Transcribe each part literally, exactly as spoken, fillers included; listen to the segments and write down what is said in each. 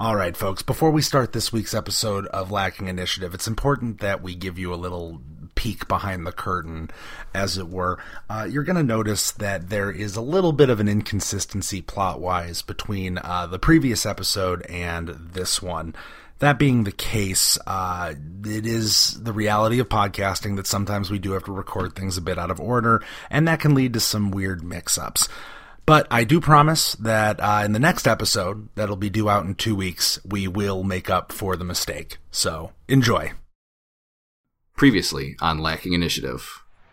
All right, folks, before we start this week's episode of Lacking Initiative, it's important that we give you a little peek behind the curtain, as it were. Uh, you're going to notice that there is a little bit of an inconsistency plot-wise between uh, the previous episode and this one. That being the case, uh, it is the reality of podcasting that sometimes we do have to record things a bit out of order, and that can lead to some weird mix-ups. But I do promise that uh, in the next episode, that'll be due out in two weeks, we will make up for the mistake. So, enjoy. Previously on Lacking Initiative.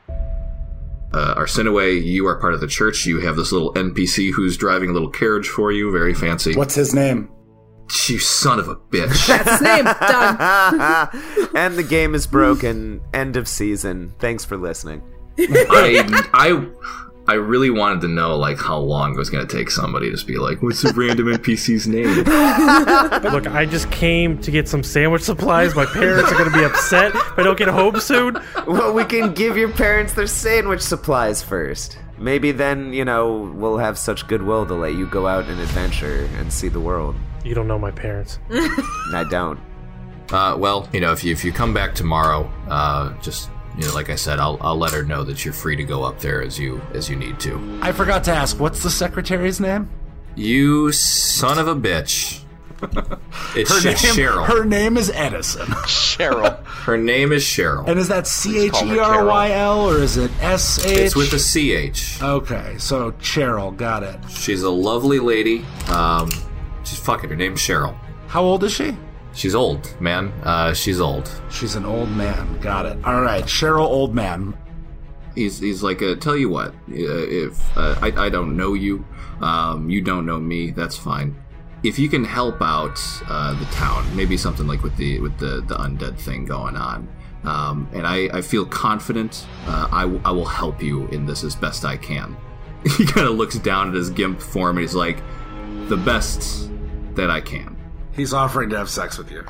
Uh, Arsinoe, you are part of the church. You have this little N P C who's driving a little carriage for you. Very fancy. What's his name? You son of a bitch. That's his name. Done. And the game is broken. End of season. Thanks for listening. I... I I really wanted to know, like, how long it was going to take somebody to just be like, what's a random N P C's name? Look, I just came to get some sandwich supplies. My parents are going to be upset if I don't get home soon. Well, we can give your parents their sandwich supplies first. Maybe then, you know, we'll have such goodwill to let you go out and adventure and see the world. You don't know my parents. I don't. Uh, well, you know, if you if you come back tomorrow, uh, just... You know, like I said, I'll I'll let her know that you're free to go up there as you as you need to. I forgot to ask, what's the secretary's name? You son of a bitch. It's her name, Cheryl. Her name is Edison. Cheryl. Her name is Cheryl. And is that C H E R Y L or is it S H? It's with a C H. Okay, so Cheryl, got it. She's a lovely lady. Um, she's fucking. Her name's Cheryl. How old is she? She's old, man. Uh, she's old. She's an old man. Got it. All right, Cheryl, old man. He's he's like, uh, tell you what, uh, if uh, I I don't know you, um, you don't know me. That's fine. If you can help out uh, the town, maybe something like with the with the, the undead thing going on, um, and I, I feel confident, uh, I w- I will help you in this as best I can. He kind of looks down at his gimp form and he's like, the best that I can. He's offering to have sex with you.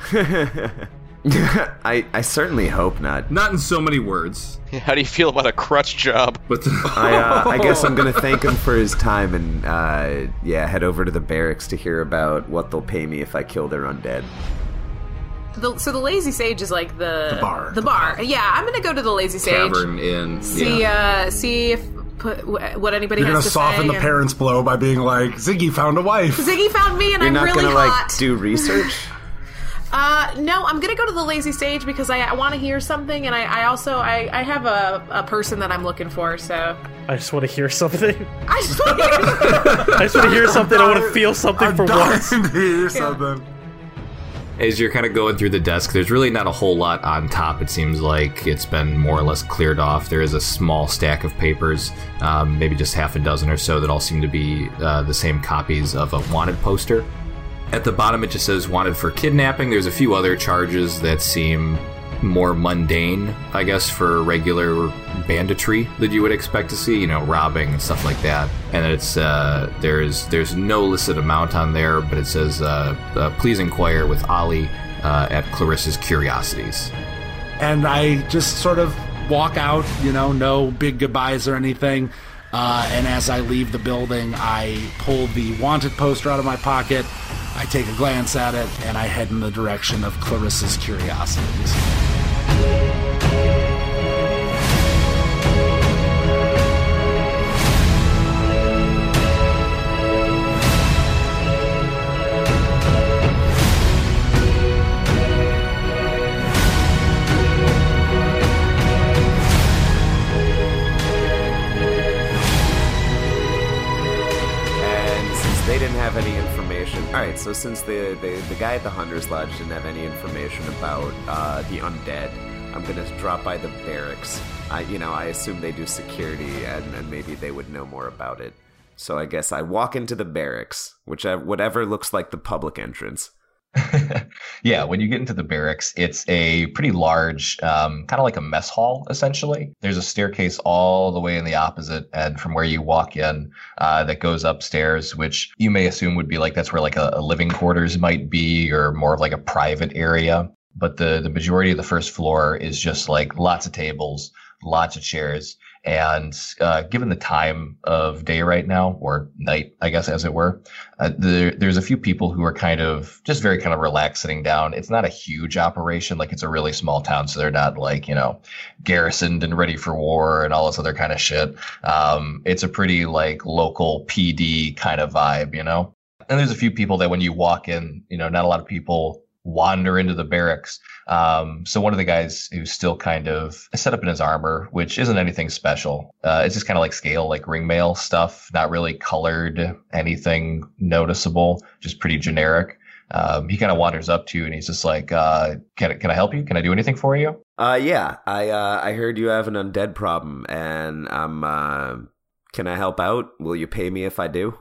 I, I certainly hope not. Not in so many words. How do you feel about a crutch job? But the- I, uh, I guess I'm going to thank him for his time and, uh, yeah, head over to the barracks to hear about what they'll pay me if I kill their undead. The, so the Lazy Sage is like the... The bar. The bar. Yeah, I'm going to go to the Lazy Sage. Tavern Inn. See, yeah. uh, see if... Put, what anybody You're has gonna to soften say. the parents' blow by being like, Ziggy found a wife. Ziggy found me and You're I'm not really gonna, hot. like, do research? Uh, no, I'm gonna go to the Lazy Sage because I, I want to hear something, and I, I also I, I have a, a person that I'm looking for. So I just want to hear something. I just want to hear. I just want to hear something. I want to feel something I'm for dying once. to hear something. As you're kind of going through the desk, there's really not a whole lot on top. It seems like it's been more or less cleared off. There is a small stack of papers, um, maybe just half a dozen or so, that all seem to be uh, the same copies of a wanted poster. At the bottom, it just says wanted for kidnapping. There's a few other charges that seem more mundane, I guess, for regular banditry that you would expect to see, you know, robbing and stuff like that. And it's uh, there's there's no listed amount on there, but it says uh, uh, please inquire with Ollie uh, at Clarissa's Curiosities. And I just sort of walk out, you know, no big goodbyes or anything. Uh, and as I leave the building, I pull the wanted poster out of my pocket. I take a glance at it, and I head in the direction of Clarissa's Curiosities. They didn't have any information. All right, so since the, the, the guy at the Hunter's Lodge didn't have any information about uh, the undead, I'm going to drop by the barracks. I, you know, I assume they do security, and, and maybe they would know more about it. So I guess I walk into the barracks, which I, whatever looks like the public entrance. Yeah, when you get into the barracks, it's a pretty large, um, kind of like a mess hall, essentially. There's a staircase all the way in the opposite end from where you walk in uh, that goes upstairs, which you may assume would be like that's where like a, a living quarters might be, or more of like a private area. But the, the majority of the first floor is just like lots of tables, lots of chairs, And uh, given the time of day right now, or night, I guess, as it were, uh, there, there's a few people who are kind of just very kind of relaxed sitting down. It's not a huge operation. Like, it's a really small town, so they're not like, you know, garrisoned and ready for war and all this other kind of shit. Um, it's a pretty like local P D kind of vibe, you know? And there's a few people that when you walk in, you know, not a lot of people wander into the barracks. Um, so one of the guys who's still kind of set up in his armor, which isn't anything special. Uh, it's just kind of like scale, like ringmail stuff, not really colored, anything noticeable, just pretty generic. Um, he kind of wanders up to you and he's just like, uh, can, can I help you? Can I do anything for you? Uh, yeah, I, uh, I heard you have an undead problem and I'm, uh, can I help out? Will you pay me if I do?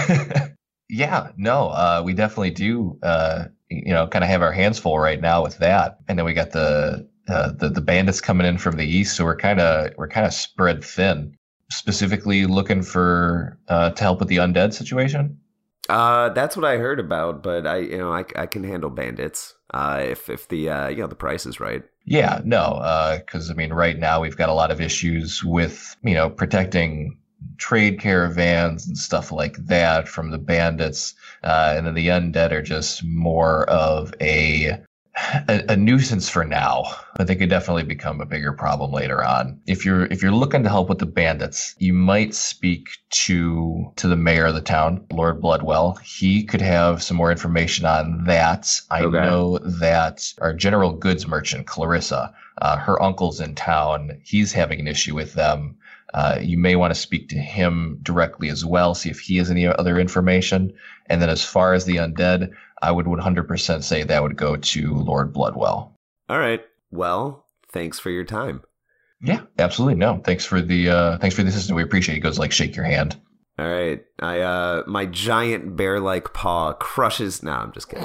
Yeah, no, uh, we definitely do, uh, you know, kind of have our hands full right now with that. And then we got the, uh, the, the bandits coming in from the east. So we're kind of, we're kind of spread thin, specifically looking for, uh, to help with the undead situation. Uh, that's what I heard about, but I, you know, I, I can handle bandits, uh, if, if the, uh, you know, the price is right. Yeah, no, uh, cause I mean, right now we've got a lot of issues with, you know, protecting trade caravans and stuff like that from the bandits, uh, and then the undead are just more of a, a a nuisance for now, but they could definitely become a bigger problem later on. If you're if you're looking to help with the bandits, you might speak to to the mayor of the town, Lord Bloodwell. He could have some more information on that. I Okay. know that our general goods merchant, Clarissa, uh, her uncle's in town. He's having an issue with them. Uh, you may want to speak to him directly as well, see if he has any other information. And then as far as the undead, I would one hundred percent say that would go to Lord Bloodwell. All right. Well, thanks for your time. Yeah, absolutely. No, thanks for the uh, thanks for the assistance. We appreciate it. He goes like shake your hand. All right. I, uh, my giant bear-like paw crushes. No, I'm just kidding.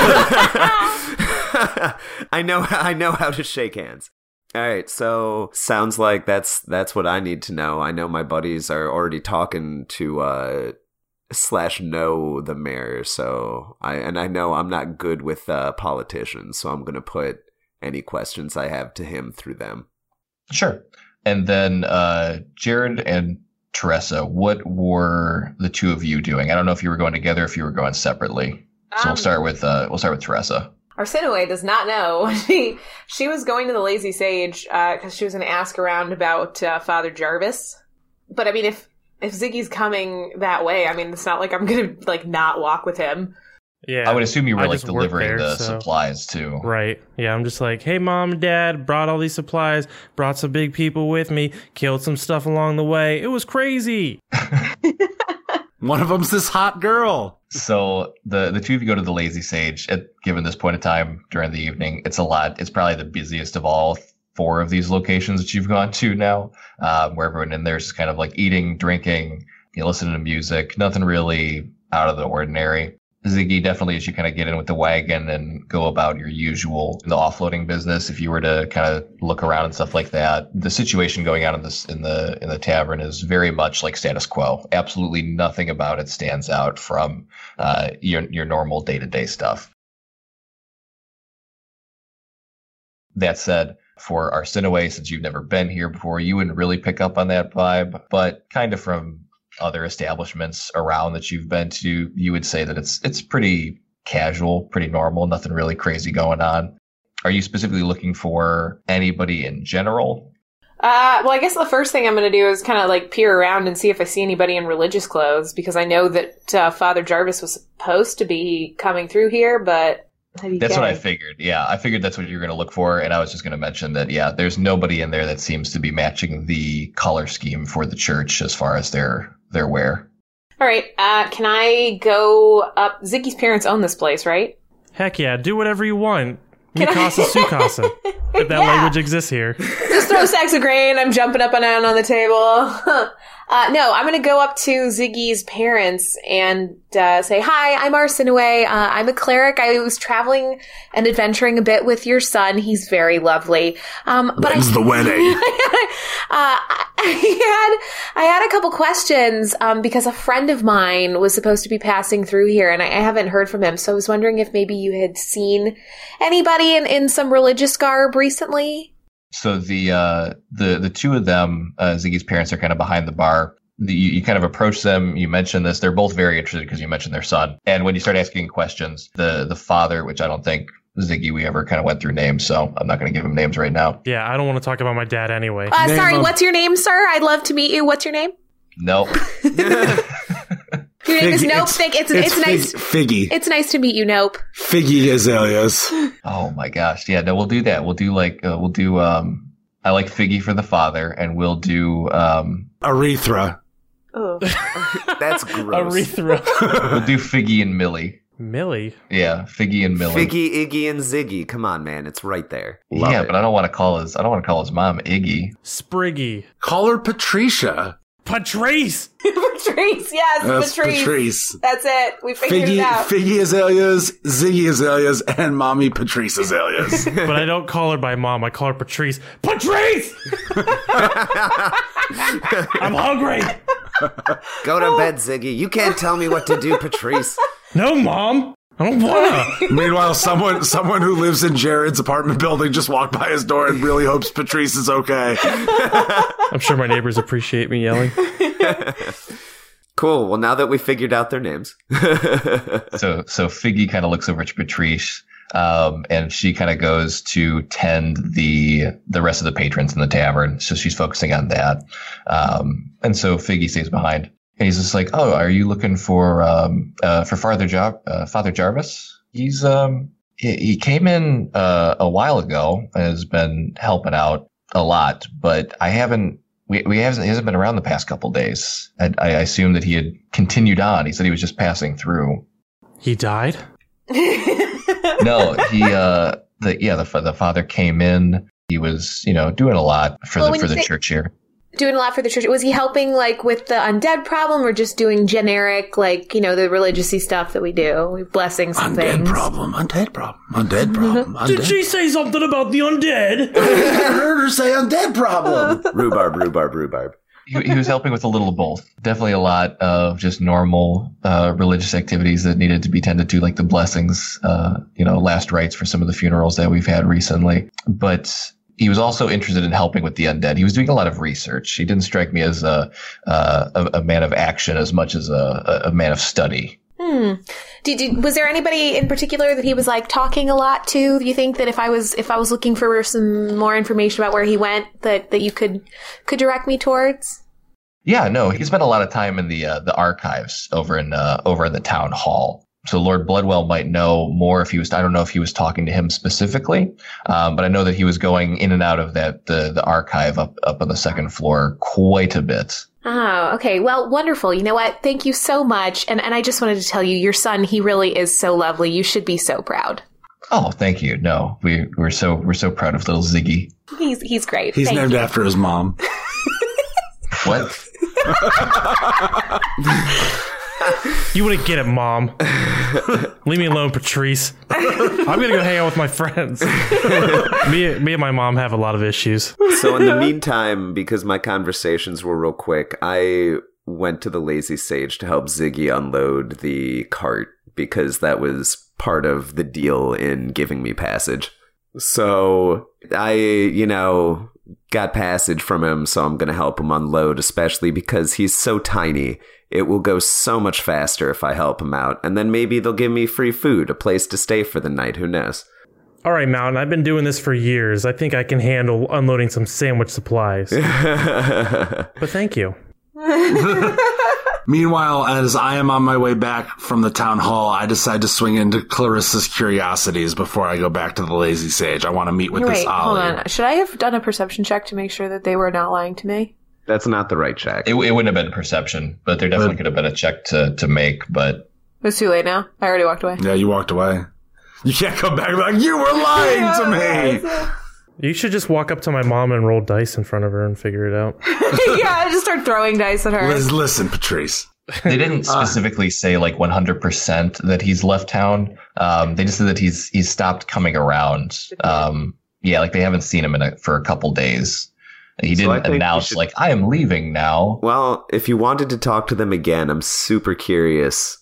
I know, I know how to shake hands. All right, so sounds like that's that's what I need to know. I know my buddies are already talking to uh, slash know the mayor, so I and I know I'm not good with uh, politicians, so I'm gonna put any questions I have to him through them. Sure. And then uh, Jared and Teresa, what were the two of you doing? I don't know if you were going together, if you were going separately. So Um, we'll start with uh, we'll start with Teresa. Arsinoe does not know. She she was going to the Lazy Sage because she was going to ask around about uh, Father Jarvis. But I mean, if if Ziggy's coming that way, I mean, it's not like I'm going to like not walk with him. Yeah, I would assume you were I like just work delivering there, the so- supplies too. Right. Yeah, I'm just like, hey, mom and dad, brought all these supplies, brought some big people with me, killed some stuff along the way. It was crazy. One of them's this hot girl. So the the two of you go to the Lazy Sage at given this point in time during the evening. It's a lot. It's probably the busiest of all four of these locations that you've gone to now, um, where everyone in there is kind of like eating, drinking, you know, listening to music. Nothing really out of the ordinary. Ziggy, definitely as you kind of get in with the wagon and go about your usual the offloading business, if you were to kind of look around and stuff like that, the situation going on in this in the in the tavern is very much like status quo. Absolutely nothing about it stands out from uh, your your normal day to day stuff. That said, for Arsinoe, since you've never been here before, you wouldn't really pick up on that vibe, but kind of from other establishments around that you've been to, you would say that it's it's pretty casual, pretty normal, nothing really crazy going on. Are you specifically looking for anybody in general? Uh, well, I guess the first thing I'm going to do is kind of like peer around and see if I see anybody in religious clothes, because I know that uh, Father Jarvis was supposed to be coming through here, but That's what I figured. Yeah, I figured that's what you're going to look for. And I was just going to mention that, yeah, there's nobody in there that seems to be matching the color scheme for the church as far as their their wear. All right. Uh, can I go up? Ziggy's parents own this place, right? Heck yeah, do whatever you want. Mi Can I- casa, su casa. If that Yeah. language exists here. Just throw sacks of grain. I'm jumping up and down on the table. uh, no, I'm going to go up to Ziggy's parents and uh, say, hi, I'm Arsinoe. Uh, I'm a cleric. I was traveling and adventuring a bit with your son. He's very lovely. Um, but When's I, the wedding? uh, I had I had a couple questions um, because a friend of mine was supposed to be passing through here, and I, I haven't heard from him. So I was wondering if maybe you had seen anybody in, in some religious garb recently. So the uh, the the two of them, uh, Ziggy's parents, are kind of behind the bar. The, you, you kind of approach them. You mention this. They're both very interested because you mentioned their son. And when you start asking questions, the the father, which I don't think Ziggy we ever kind of went through names, so I'm not going to give him names right now. Yeah, I don't want to talk about my dad anyway. Uh, Name sorry, of- what's your name, sir? I'd love to meet you. What's your name? Nope. Your name is Figgy. Nope. It's- Think it's it's, Fig- nice. Figgy. It's nice to meet you, Nope. Figgy Azaleas. Oh my gosh. Yeah, no, we'll do that. We'll do like uh, we'll do um I like Figgy for the father, and we'll do um Urethra. Oh. That's gross. Urethra. we'll do Figgy and Millie. Millie. Yeah, Figgy and Millie. Figgy, Iggy, and Ziggy. Come on, man. It's right there. Love yeah, it. but I don't want to call his I don't want to call his mom Iggy. Spriggy. Call her Patricia. Patrice. Patrice, yes, That's Patrice. Patrice. That's it. We figured Figgy, it out. Figgy Azaleas, Ziggy Azaleas, and Mommy Patrice Azaleas. But I don't call her by mom. I call her Patrice. Patrice! I'm hungry. Go to bed, Ziggy. You can't tell me what to do, Patrice. No, mom. I don't wanna. Meanwhile, someone someone who lives in Jared's apartment building just walked by his door and really hopes Patrice is okay. I'm sure my neighbors appreciate me yelling. Cool. Well, now that we figured out their names. So so Figgy kind of looks over to Patrice, um, and she kind of goes to tend the the rest of the patrons in the tavern. So she's focusing on that, um, and so Figgy stays behind. And he's just like, "Oh, are you looking for um, uh, for Father Jar- uh, Father Jarvis? He's um he, he came in uh, a while ago and has been helping out a lot, but I haven't." We we hasn't he hasn't been around the past couple days. I, I assume that he had continued on. He said he was just passing through. He died? No, he uh the yeah the the father came in. He was you know doing a lot for Well, the when for you the say- church here. Doing a lot for the church. Was he helping, like, with the undead problem, or just doing generic, like, you know, the religious-y stuff that we do? We blessings and Undead things. problem, undead problem, undead problem. Undead. Did she say something about the undead? I heard her say undead problem. Rhubarb, rhubarb, rhubarb. He, he was helping with a little of both. Definitely a lot of just normal uh, religious activities that needed to be tended to, like the blessings, uh, you know, last rites for some of the funerals that we've had recently. But he was also interested in helping with the undead. He was doing a lot of research. He didn't strike me as a uh, a, a man of action as much as a, a man of study. Hmm. Did, did, was there anybody in particular that he was, like, talking a lot to? Do you think that if I was if I was looking for some more information about where he went, that, that you could could direct me towards? Yeah, no, he spent a lot of time in the uh, the archives over in uh, over in the town hall. So Lord Bloodwell might know more if he was. I don't know if he was talking to him specifically, um, but I know that he was going in and out of that the the archive up up on the second floor quite a bit. Oh, okay. Well, wonderful. You know what? Thank you so much. And and I just wanted to tell you, your son, he really is so lovely. You should be so proud. Oh, thank you. No, we we're so we're so proud of little Ziggy. He's he's great. He's Thank named you. after his mom. What? You wouldn't get it, mom. Leave me alone, Patrice. I'm gonna go hang out with my friends. me, me and my mom have a lot of issues. So in the meantime, because my conversations were real quick, I went to the Lazy Sage to help Ziggy unload the cart because that was part of the deal in giving me passage. So I, you know, got passage from him, so I'm going to help him unload, especially because he's so tiny. It will go so much faster if I help him out, and then maybe they'll give me free food, a place to stay for the night, who knows? All right, Mountain, I've been doing this for years. I think I can handle unloading some sandwich supplies. But thank you. Meanwhile, as I am on my way back from the town hall, I decide to swing into Clarissa's Curiosities before I go back to the Lazy Sage. I want to meet with this Wait, hold Ollie. on. Should I have done a perception check to make sure that they were not lying to me? That's not the right check. It, it wouldn't have been perception, but there definitely could have been a check to to make. But It's too late now. I already walked away. Yeah, you walked away. You can't come back and be like, you were lying to me! You should just walk up to my mom and roll dice in front of her and figure it out. Yeah, I just start throwing dice at her. Liz, listen, Patrice. they didn't specifically say like one hundred percent that he's left town. Um, they just said that he's he's stopped coming around. Um, yeah, like they haven't seen him in a, for a couple days. He So I didn't think we announce should- like I am leaving now. Well, if you wanted to talk to them again, I'm super curious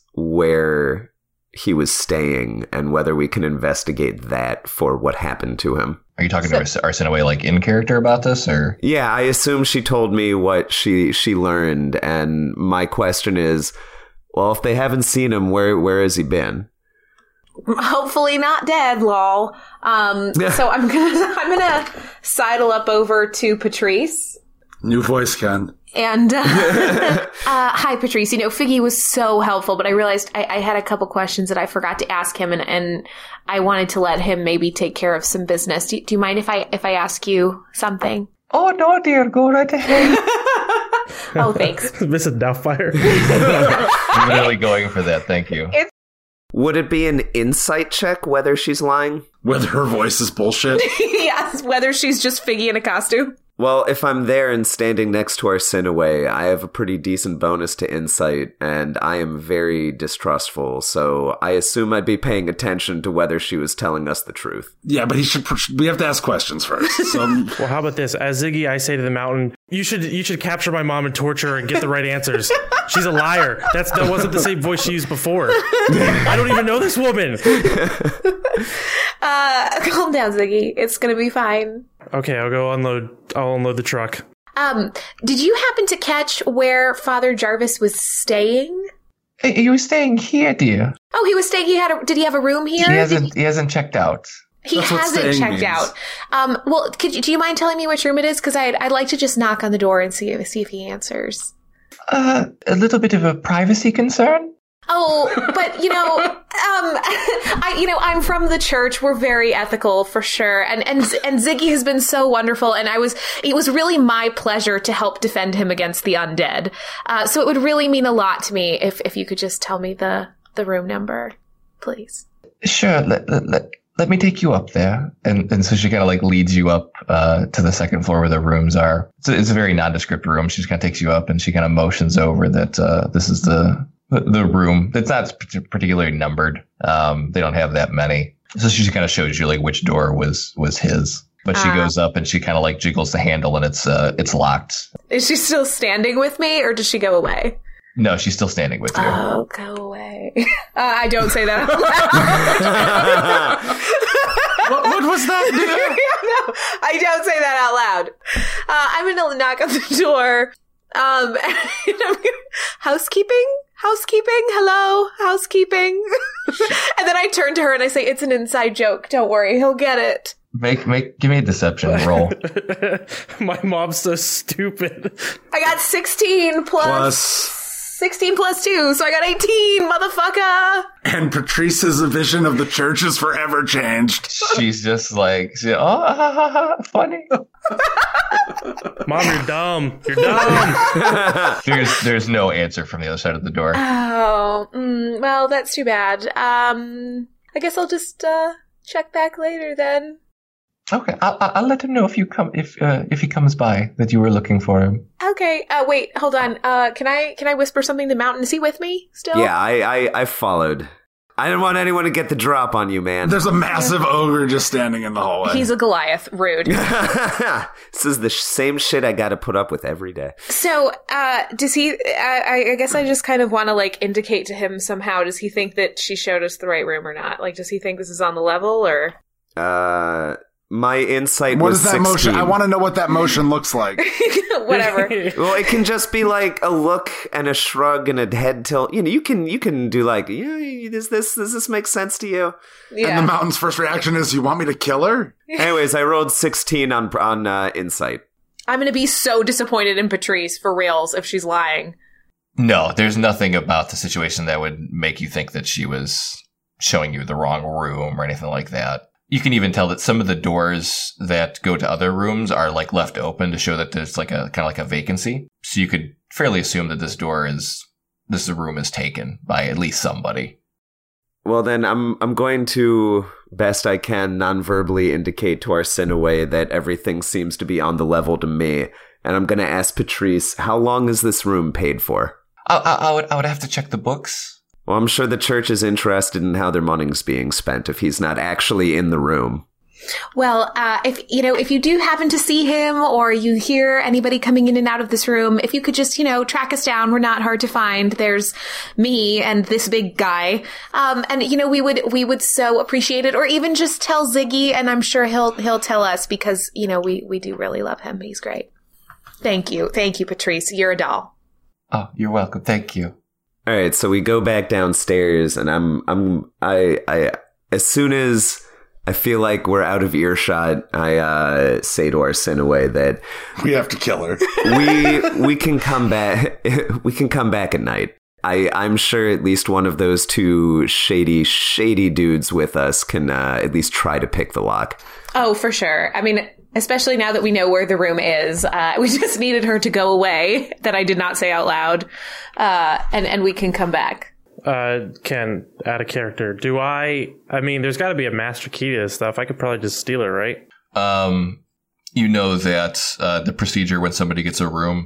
where he was staying and whether we can investigate that for what happened to him. Are you talking to Arsinoe like in character about this, or? Yeah, I assume she told me what she she learned, and my question is, well, if they haven't seen him, where where has he been? Hopefully not dead, lol. Um, so I'm gonna I'm gonna sidle up over to Patrice. New voice, Ken. And, uh, uh, hi, Patrice. You know, Figgy was so helpful, but I realized I, I had a couple questions that I forgot to ask him, and, and I wanted to let him maybe take care of some business. Do, do you mind if I if I ask you something? Oh, no, dear. Go right ahead. Oh, thanks. Missus Doubtfire. I'm really going for that. Thank you. It's- Would it be an insight check whether she's lying? Whether her voice is bullshit? Yes, whether she's just Figgy in a costume. Well, if I'm there and standing next to Arsinoe, I have a pretty decent bonus to insight, and I am very distrustful, so I assume I'd be paying attention to whether she was telling us the truth. Yeah, but he should. We have to ask questions first. So. Well, how about this? As Ziggy, I say to the mountain, you should you should capture my mom and torture her and get the right answers. She's a liar. That's That wasn't the same voice she used before. I don't even know this woman. Uh, calm down, Ziggy. It's gonna be fine. Okay, I'll go unload. I'll unload the truck. Um, did you happen to catch where Father Jarvis was staying? Hey, you were staying here, dear. Oh, he was staying. He had. A, did he have a room here? He hasn't. Did, he hasn't checked out. he That's what hasn't staying checked means. out. Um, well, could you, do you mind telling me which room it is? Because I'd I'd like to just knock on the door and see if see if he answers. Uh, a little bit of a privacy concern. Oh, but you know, um, I, you know, I'm from the church. We're very ethical for sure. And, and, and Ziggy has been so wonderful. And I was, it was really my pleasure to help defend him against the undead. Uh, so it would really mean a lot to me if, if you could just tell me the, the room number, please. Sure. Let, let, let, let me take you up there. And, and so she kind of like leads you up, uh, to the second floor where the rooms are. It's a, it's a very nondescript room. She just kind of takes you up and she kind of motions over that, uh, this is the, the room. It's not particularly numbered. Um, they don't have that many. So she just kind of shows you like which door was, was his. But she Ah. goes up and she kind of like jiggles the handle and it's, uh, it's locked. Is she still standing with me or does she go away? No, she's still standing with you. Oh, go away. Uh, I don't say that out loud. what, what was that? No, I don't say that out loud. Uh, I'm going to knock on the door. Um, and I'm gonna, housekeeping? Housekeeping? Hello? Housekeeping? And then I turn to her and I say, it's an inside joke. Don't worry. He'll get it. Make, make, give me a deception roll. My mom's so stupid. I got sixteen plus, Plus. sixteen plus two, so I got eighteen, motherfucker. And Patrice's vision of the church is forever changed. She's just like, she, oh, ha, ha, ha, funny. Mom, you're dumb. You're dumb. There's, there's no answer from the other side of the door. Oh, mm, well, that's too bad. Um, I guess I'll just, uh, check back later then. Okay, I'll, I'll let him know if you come, if, uh, if he comes by that you were looking for him. Okay, uh, wait, hold on. Uh, can I, can I whisper something to Mountain? Is he with me still? Yeah, I, I, I followed. I didn't want anyone to get the drop on you, man. There's a massive ogre just standing in the hallway. He's a Goliath. Rude. This is the sh- same shit I gotta put up with every day. So, uh, does he, I, I guess I just kind of want to, like, indicate to him somehow, does he think that she showed us the right room or not? Like, does he think this is on the level, or? Uh, my insight What was is that sixteen. motion? I want to know what that motion looks like. Whatever. Well, it can just be like a look and a shrug and a head tilt. You know, you can you can do like, yeah, does this does this make sense to you? Yeah. And the mountain's first reaction is, you want me to kill her? Anyways, I rolled sixteen on on uh, insight. I'm gonna be so disappointed in Patrice, for reals, if she's lying. No, there's nothing about the situation that would make you think that she was showing you the wrong room or anything like that. You can even tell that some of the doors that go to other rooms are like left open to show that there's like a kind of like a vacancy. So you could fairly assume that this door is, this room is taken by at least somebody. Well, then I'm I'm going to, best I can, non-verbally indicate to Arsinoe that everything seems to be on the level to me, and I'm going to ask Patrice, how long is this room paid for? I, I, I would I would have to check the books. Well, I'm sure the church is interested in how their money's being spent if he's not actually in the room. Well, uh, if, you know, if you do happen to see him or you hear anybody coming in and out of this room, if you could just, you know, track us down. We're not hard to find. There's me and this big guy. Um, and, you know, we would, we would so appreciate it. Or even just tell Ziggy, and I'm sure he'll, he'll tell us because, you know, we, we do really love him. He's great. Thank you. Thank you, Patrice. You're a doll. Oh, you're welcome. Thank you. All right, so we go back downstairs, and I'm, I'm, I, I, as soon as I feel like we're out of earshot, I uh, say to Arsinoe that We have to kill her. we we can come back. We can come back at night. I I'm sure at least one of those two shady shady dudes with us can uh, at least try to pick the lock. Oh, for sure. I mean, especially now that we know where the room is. Uh, we just needed her to go away, that I did not say out loud, uh, and and we can come back. Uh, Ken, out of character, do I, I mean, there's got to be a master key to this stuff. I could probably just steal it, right? Um, you know that uh, the procedure when somebody gets a room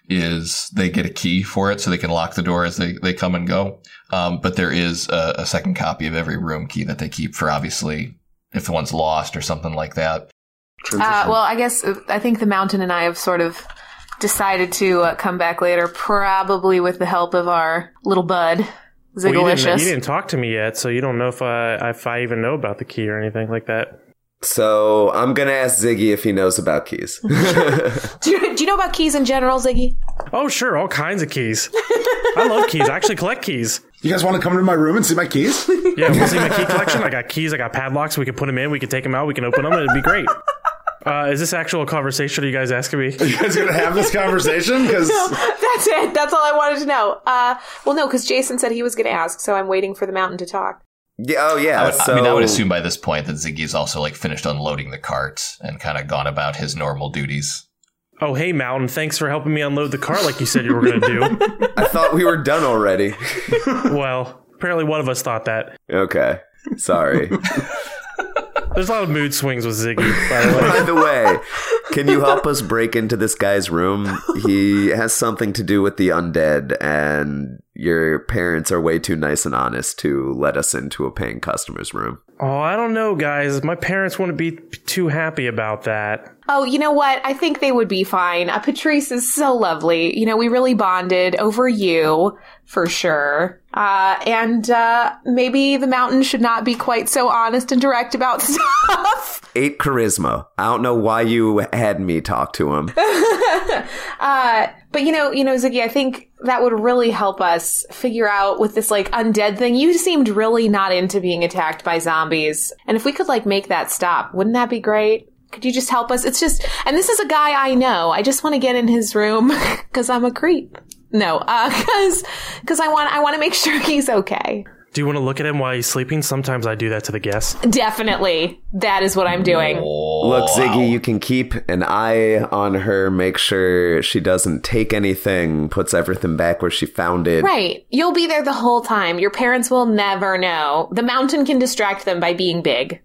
is they get a key for it so they can lock the door as they, they come and go. Um, but there is a, a second copy of every room key that they keep for, obviously, if the one's lost or something like that. Uh, well, I guess uh, I think the Mountain and I have sort of decided to uh, come back later, probably with the help of our little bud. Well, you, Zigalicious. didn't, you didn't talk to me yet, so you don't know if I if I even know about the key or anything like that. So I'm gonna ask Ziggy if he knows about keys. do, you, do you know about keys in general, Ziggy? Oh, sure, all kinds of keys. I love keys. I actually collect keys. You guys want to come to my room and see my keys? Yeah, want to see my key collection? I got keys. I got padlocks. We can put them in. We can take them out. We can open them. It'd be great. Uh, is this actual conversation? Are you guys asking me? Are you guys going to have this conversation? Because No, that's it. That's all I wanted to know. Uh, well, no, because Jason said he was going to ask, so I'm waiting for the Mountain to talk. Yeah, oh yeah. I, would, so, I mean, I would assume by this point that Ziggy's also like finished unloading the cart and kind of gone about his normal duties. Oh, hey, Mountain. Thanks for helping me unload the car like you said you were going to do. I thought we were done already. Well, apparently one of us thought that. Okay, sorry. There's a lot of mood swings with Ziggy, by the way. By the way, can you help us break into this guy's room? He has something to do with the undead, and your parents are way too nice and honest to let us into a paying customer's room. Oh, I don't know, guys. My parents wouldn't be too happy about that. Oh, you know what? I think they would be fine. Uh, Patrice is so lovely. You know, we really bonded over you, for sure. Uh, and uh, maybe the Mountain should not be quite so honest and direct about stuff. Eight charisma. I don't know why you had me talk to him. uh, but you know, you know, Ziggy, I think that would really help us figure out with this like undead thing. You seemed really not into being attacked by zombies, and if we could like make that stop, wouldn't that be great? Could you just help us? It's just, and this is a guy I know. I just want to get in his room because I'm a creep. No, uh, because because I want I want to make sure he's okay. Do you want to look at him while he's sleeping? Sometimes I do that to the guests. Definitely, that is what I'm doing. Look, Ziggy, you can keep an eye on her, make sure she doesn't take anything, puts everything back where she found it. Right. You'll be there the whole time. Your parents will never know. The Mountain can distract them by being big.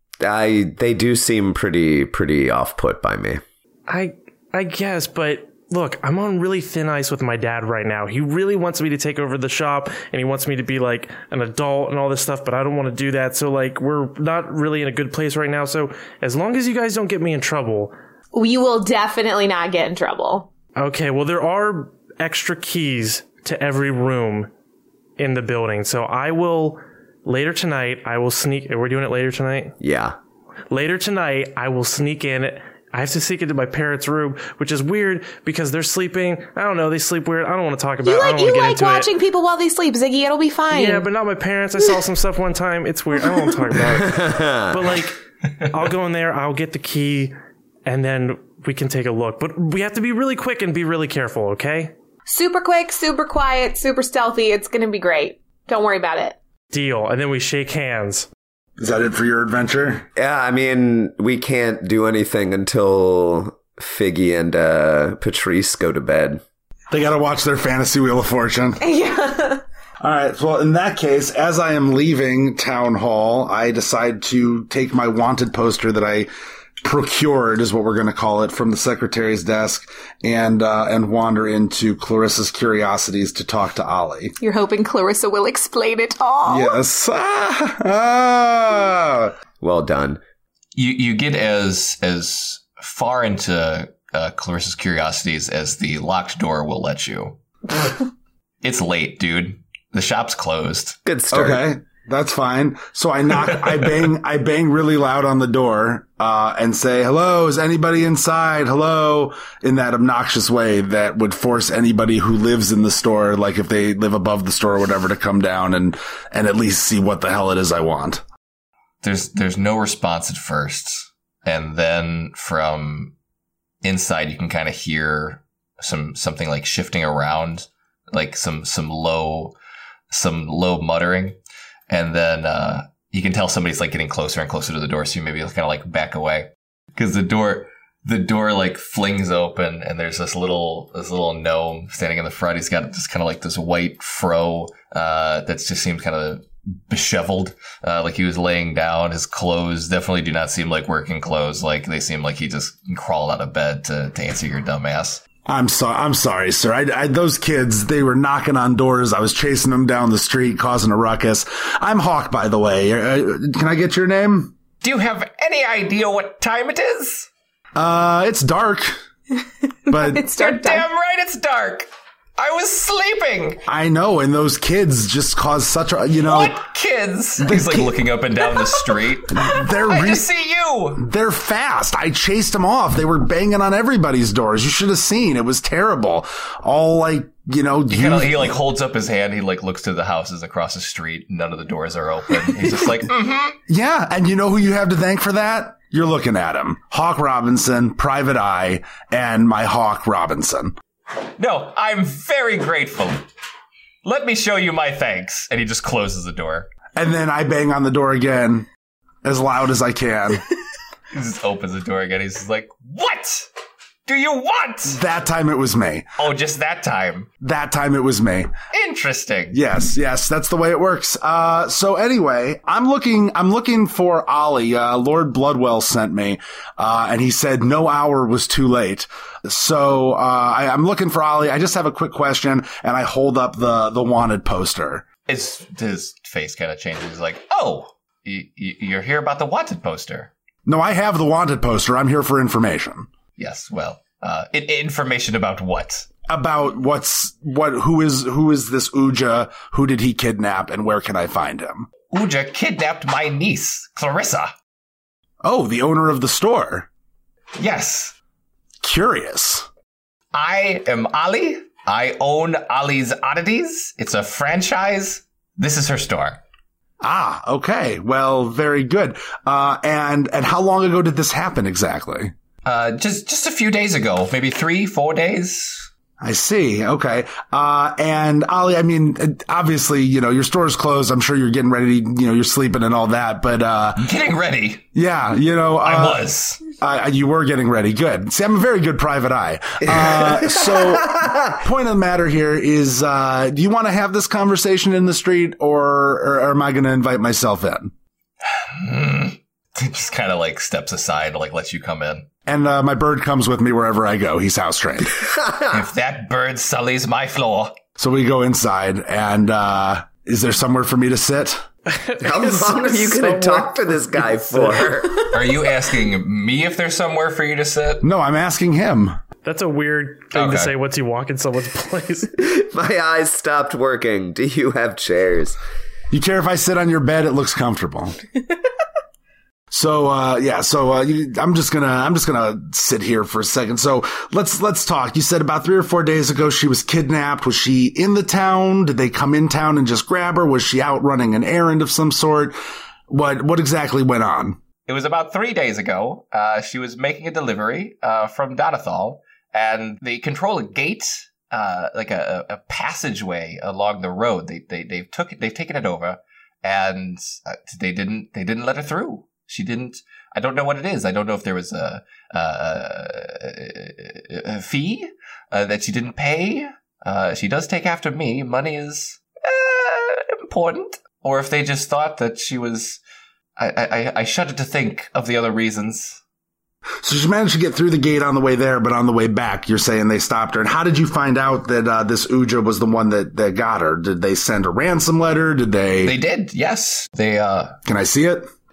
I they do seem pretty pretty off-put by me. I I guess, but look, I'm on really thin ice with my dad right now. He really wants me to take over the shop, and he wants me to be like an adult and all this stuff, but I don't want to do that. So like, we're not really in a good place right now. So as long as you guys don't get me in trouble. You will definitely not get in trouble. Okay, well, there are extra keys to every room in the building. So I will, later tonight, I will sneak, we're doing it later tonight? Yeah. Later tonight, I will sneak in. I have to sneak into my parents' room, which is weird because they're sleeping. I don't know. They sleep weird. I don't want to talk about You it. I like, don't want you to get like into watching it. people while they sleep, Ziggy. It'll be fine. Yeah, but not my parents. I saw some stuff one time. It's weird. I don't want to talk about it. But like, I'll go in there. I'll get the key, and then we can take a look. But we have to be really quick and be really careful, okay? Super quick, super quiet, super stealthy. It's going to be great. Don't worry about it. Deal. And then we shake hands. Is that it for your adventure? Yeah, I mean, we can't do anything until Figgy and uh, Patrice go to bed. They got to watch their fantasy Wheel of Fortune. Yeah. All right. Well, in that case, as I am leaving Town Hall, I decide to take my wanted poster that I procured, is what we're going to call it, from the secretary's desk, and uh, and wander into Clarissa's Curiosities to talk to Ollie. You're hoping Clarissa will explain it all. Yes. Ah, ah. Well done. you you get as as far into uh, Clarissa's curiosities as the locked door will let you. It's late, dude. The shop's closed. Good start. Okay, that's fine. So I knock, I bang, I bang really loud on the door, uh, and say, hello, is anybody inside? Hello, in that obnoxious way that would force anybody who lives in the store, like if they live above the store or whatever, to come down and, and at least see what the hell it is I want. There's, there's no response at first. And then from inside, you can kind of hear some, something like shifting around, like some, some low, some low muttering. And then, uh, you can tell somebody's like getting closer and closer to the door. So you maybe kind of like back away because the door, the door like flings open and there's this little, this little gnome standing in the front. He's got just kind of like this white fro, uh, that just seems kind of disheveled, uh, like he was laying down. His clothes definitely do not seem like working clothes. Like they seem like he just crawled out of bed to, to answer your dumb ass. I'm sorry. I'm sorry, sir. I, I, those kids, they were knocking on doors. I was chasing them down the street, causing a ruckus. I'm Hawk, by the way. Uh, can I get your name? Do you have any idea what time it is? Uh, it's dark, but It's dark time. Damn right it's dark. I was sleeping. I know. And those kids just cause such a, you know, What kids? He's like looking up and down the street. they're I re- just see you. they're fast. I chased them off. They were banging on everybody's doors. You should have seen. It was terrible. All like, you know, He, you- kinda, he like holds up his hand. He like looks to the houses across the street. None of the doors are open. He's just like, mm-hmm. yeah. And you know who you have to thank for that? You're looking at him. Hawk Robinson, Private Eye, and my Hawk Robinson. No, I'm very grateful. Let me show you my thanks. And he just closes the door. And then I bang on the door again as loud as I can. He just opens the door again. He's just like, what do you want? That time it was me. Oh, just that time. That time it was me. Interesting. Yes, yes, that's the way it works. Uh, so anyway, I'm looking, I'm looking for Ollie. Uh, Lord Bloodwell sent me, uh, and he said no hour was too late. So, uh, I, I'm looking for Ollie. I just have a quick question, and I hold up the, the wanted poster. His, his face kind of changes. He's like, oh, y- y- you're here about the wanted poster. No, I have the wanted poster. I'm here for information. Yes, well, uh, I- information about what? About what's, what, who is, who is this Uja? Who did he kidnap, and where can I find him? Uja kidnapped my niece, Clarissa. Oh, the owner of the store. Yes. Curious. I am Ali. I own Ali's Oddities. It's a franchise. This is her store. Ah, okay. Well, very good. Uh, and, and how long ago did this happen exactly? Uh, just, just a few days ago, maybe three, four days. I see. Okay. Uh, and Ollie, I mean, obviously, you know, your store's closed. I'm sure you're getting ready, you know, you're sleeping and all that, but, uh, Getting ready. yeah, you know, uh, I was. Uh, you were getting ready. Good. See, I'm a very good private eye. Uh, so point of the matter here is, uh, do you want to have this conversation in the street or, or, or am I going to invite myself in? He just kind of like steps aside, like lets you come in. And, uh, my bird comes with me wherever I go. He's house trained. If that bird sullies my floor. So we go inside and, uh, is there somewhere for me to sit? How long are you going to talk to this guy for? Are you asking me if there's somewhere for you to sit? No, I'm asking him. That's a weird thing Okay. to say once you walk in someone's place. My eyes stopped working. Do you have chairs? You care if I sit on your bed? It looks comfortable. So, uh, yeah, so, uh, you, I'm just gonna, I'm just gonna sit here for a second. So let's, let's talk. You said about three or four days ago she was kidnapped. Was she in the town? Did they come in town and just grab her? Was she out running an errand of some sort? What, what exactly went on? It was about three days ago. Uh, she was making a delivery, uh, from Donathal, and they control a gate, uh, like a, a passageway along the road. They, they, they've took it, they've taken it over, and uh, they didn't, they didn't let her through. She didn't, I don't know what it is. I don't know if there was a, a, a fee uh, that she didn't pay. Uh, she does take after me. Money is uh, important. Or if they just thought that she was, I, I, I shudder to think of the other reasons. So she managed to get through the gate on the way there, but on the way back, you're saying they stopped her. And how did you find out that, uh, this Uja was the one that, that got her? Did they send a ransom letter? Did they, They did, yes. They, uh, can I see it?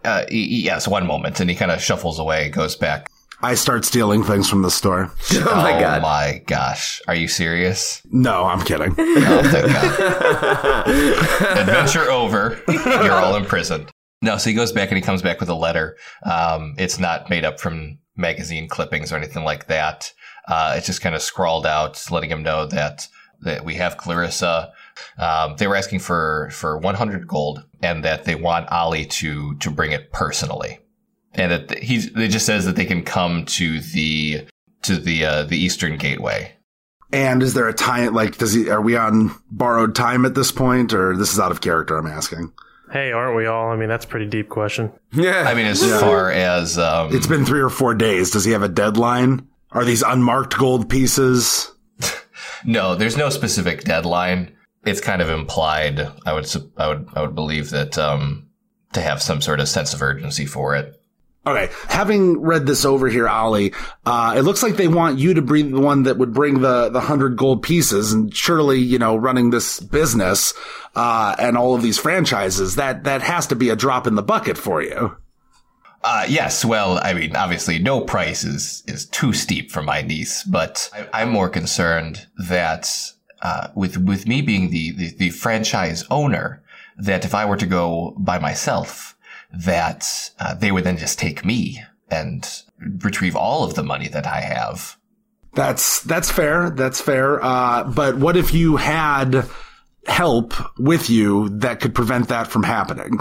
uh, yes, one moment. And he kind of shuffles away, goes back. I start stealing things from the store. Oh my god. Oh my gosh. Are you serious? No, I'm kidding. Oh, thank God. Adventure over. You're all imprisoned. No, so he goes back and he comes back with a letter. Um, it's not made up from magazine clippings or anything like that. Uh, it's just kind of scrawled out, letting him know that, that we have Clarissa. Um, they were asking for, for one hundred gold and that they want Ollie to, to bring it personally. And that he's, it just says that they can come to the, to the, uh, the Eastern Gateway. And is there a time, like, does he, are we on borrowed time at this point, or this is out of character, I'm asking? Hey, aren't we all? I mean, that's a pretty deep question. Yeah. I mean, as yeah. far as, um, it's been three or four days. Does he have a deadline? Are these unmarked gold pieces? No, there's no specific deadline. It's kind of implied. I would, I would, I would believe that, um, to have some sort of sense of urgency for it. Okay, having read this over here, Ollie, uh, it looks like they want you to be the one that would bring the, the hundred gold pieces, and surely, you know, running this business, uh, and all of these franchises, that, that has to be a drop in the bucket for you. Uh, yes, well, I mean, obviously no price is, is too steep for my niece, but I, I'm more concerned that, uh, with, with me being the, the, the franchise owner, that if I were to go by myself, that uh, they would then just take me and retrieve all of the money that I have. That's that's fair. That's fair. Uh, but what if you had help with you that could prevent that from happening?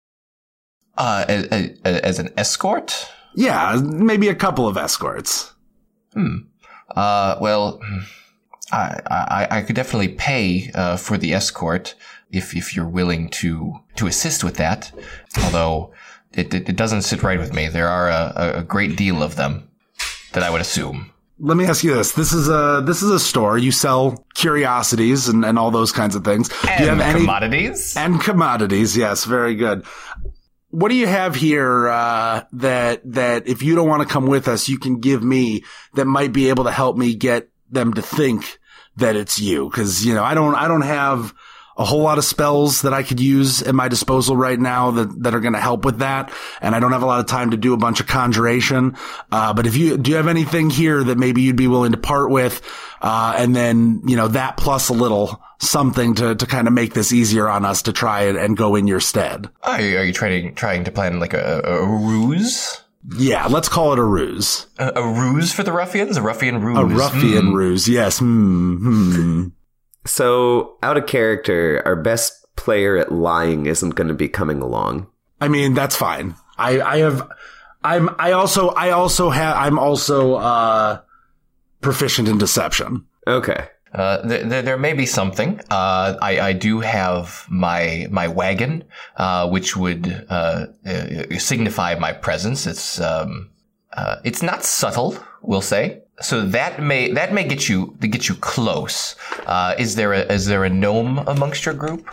Uh, as, as an escort? Yeah, maybe a couple of escorts. Hmm. Uh, well, I I, I could definitely pay uh, for the escort. If, if you're willing to, to assist with that, although it, it, it doesn't sit right with me. There are a, a great deal of them that I would assume. Let me ask you this. This is a, this is a store. You sell curiosities and, and all those kinds of things. And do you have any commodities? And commodities. Yes. Very good. What do you have here, uh, that, that if you don't want to come with us, you can give me that might be able to help me get them to think that it's you? Cause, you know, I don't, I don't have a whole lot of spells that I could use at my disposal right now that, that are going to help with that. And I don't have a lot of time to do a bunch of conjuration. Uh, but if you, do you have anything here that maybe you'd be willing to part with? Uh, and then, you know, that plus a little something to, to kind of make this easier on us to try and, and go in your stead. Are you, are you trying, trying to plan like a, a ruse? Yeah, let's call it a ruse. A, a ruse for the ruffians? A ruffian ruse? A ruffian hmm. ruse, yes. Hmm. Hmm. So, out of character, our best player at lying isn't going to be coming along. I mean, that's fine. I, I have, I'm, I also, I also have, I'm also, uh, proficient in deception. Okay. Uh, th- th- there may be something. Uh, I, I do have my, my wagon, uh, which would, uh, uh, signify my presence. It's, um, uh, it's not subtle, we'll say. So that may that may get you to get you close. Uh, is there a is there a gnome amongst your group?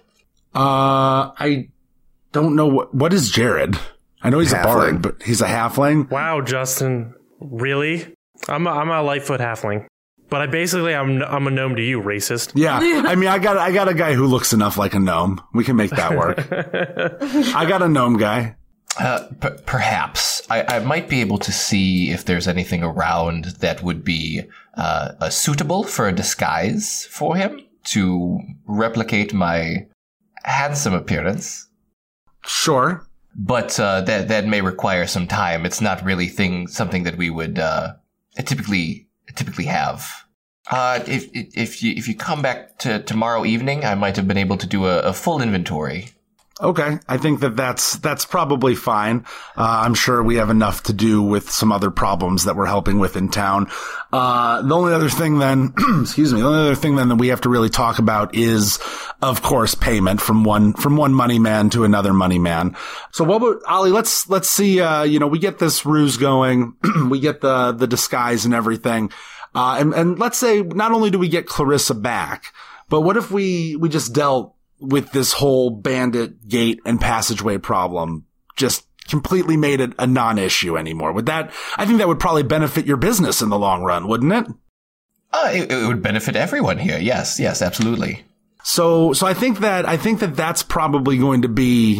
Uh, I don't know what what is Jared. I know he's halfling. a bard, but he's a halfling. Wow, Justin, really? I'm a, I'm a Lightfoot halfling, but I basically I'm I'm a gnome to you, racist. Yeah, I mean I got I got a guy who looks enough like a gnome. We can make that work. I got a gnome guy. Uh, p- perhaps I, I might be able to see if there's anything around that would be uh, uh, suitable for a disguise for him to replicate my handsome appearance. Sure, but uh, that that may require some time. It's not really thing something that we would uh, typically typically have. Uh, if if you if you come back to tomorrow evening, I might have been able to do a, a full inventory. Okay. I think that that's, that's probably fine. Uh, I'm sure we have enough to do with some other problems that we're helping with in town. Uh, the only other thing then, excuse me, the only other thing then that we have to really talk about is, of course, payment from one, from one money man to another money man. So what would, Ollie, let's, let's see, uh, you know, we get this ruse going. We get the, the disguise and everything. Uh, and, and let's say not only do we get Clarissa back, but what if we, we just dealt with this whole bandit gate and passageway problem, just completely made it a non-issue anymore? Would that, I think that would probably benefit your business in the long run, wouldn't it? Uh, it, it would benefit everyone here. Yes, yes, absolutely. So, so I think that, I think that that's probably going to be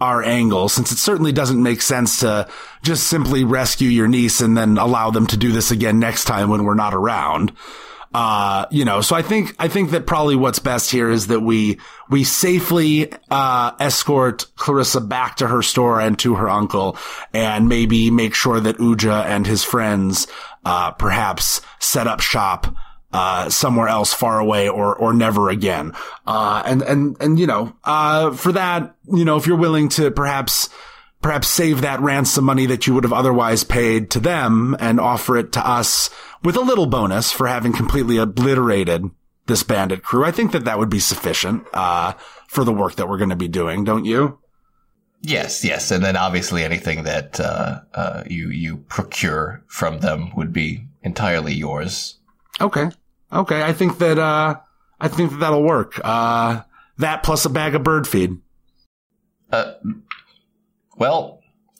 our angle, since it certainly doesn't make sense to just simply rescue your niece and then allow them to do this again next time when we're not around. Uh, you know, so I think, I think that probably what's best here is that we, we safely, uh, escort Clarissa back to her store and to her uncle, and maybe make sure that Uja and his friends, uh, perhaps set up shop, uh, somewhere else far away or, or never again. Uh, and, and, and, you know, uh, for that, you know, if you're willing to perhaps, perhaps save that ransom money that you would have otherwise paid to them and offer it to us with a little bonus for having completely obliterated this bandit crew, I think that that would be sufficient, uh, for the work that we're going to be doing, don't you? Yes, yes. And then obviously anything that, uh, uh, you, you procure from them would be entirely yours. Okay. Okay. I think that, uh, I think that that'll work. Uh, that plus a bag of bird feed. Uh, well,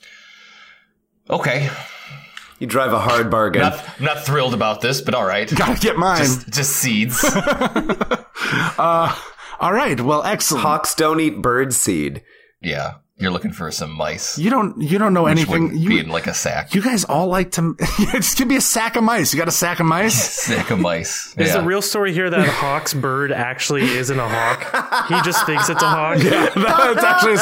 okay. You drive a hard bargain. Not, I'm not thrilled about this, but all right. Gotta get mine. Just, just seeds. uh, all right. Well, excellent. Hawks don't eat bird seed. Yeah. You're looking for some mice. You don't, you don't know Which anything. would You, be in like a sack. you guys all like to, it's gonna be a sack of mice. You got a sack of mice? Sack of mice. Is yeah. the real story here that Hawk's bird actually isn't a hawk? He just thinks it's a hawk? Yeah, it's actually a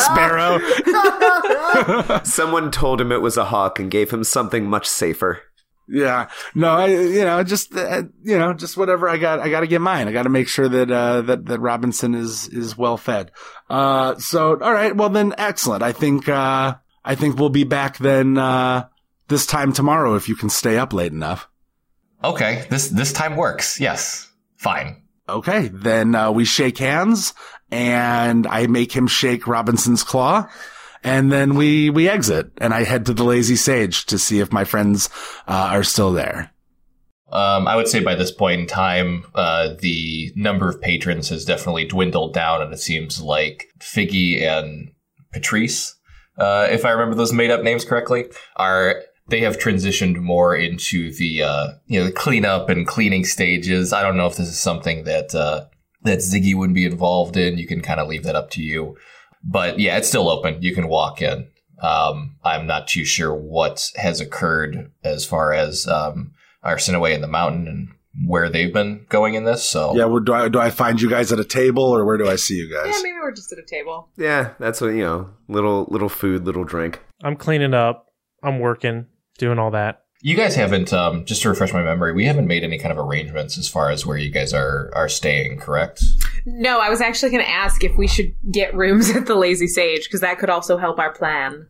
sparrow. Someone told him it was a hawk and gave him something much safer. Yeah. No, I, you know, just, uh, you know, just whatever I got, I got to get mine. I got to make sure that, uh, that, that Robinson is, is well fed. Uh, so, all right. Well, then excellent. I think, uh, I think we'll be back then, uh, this time tomorrow if you can stay up late enough. Okay. This, this time works. Yes. Fine. Okay. Then, uh, we shake hands and I make him shake Robinson's claw. And then we, we exit, and I head to the Lazy Sage to see if my friends, uh, are still there. Um, I would say by this point in time, uh, the number of patrons has definitely dwindled down, and it seems like Figgy and Patrice, uh, if I remember those made up names correctly, are, they have transitioned more into the, uh, you know, the cleanup and cleaning stages. I don't know if this is something that, uh, that Ziggy would be involved in. You can kind of leave that up to you. But yeah, it's still open. You can walk in. Um, I'm not too sure what has occurred as far as um, Arsinoe in the mountain and where they've been going in this. So yeah, well, do I do I find you guys at a table, or where do I see you guys? Yeah, maybe we're just at a table. Yeah, that's what, you know, little little food, little drink. I'm cleaning up. I'm working, doing all that. you guys haven't, um, just to refresh my memory, we haven't made any kind of arrangements as far as where you guys are are staying, correct? No, I was actually going to ask if we should get rooms at the Lazy Sage, because that could also help our plan.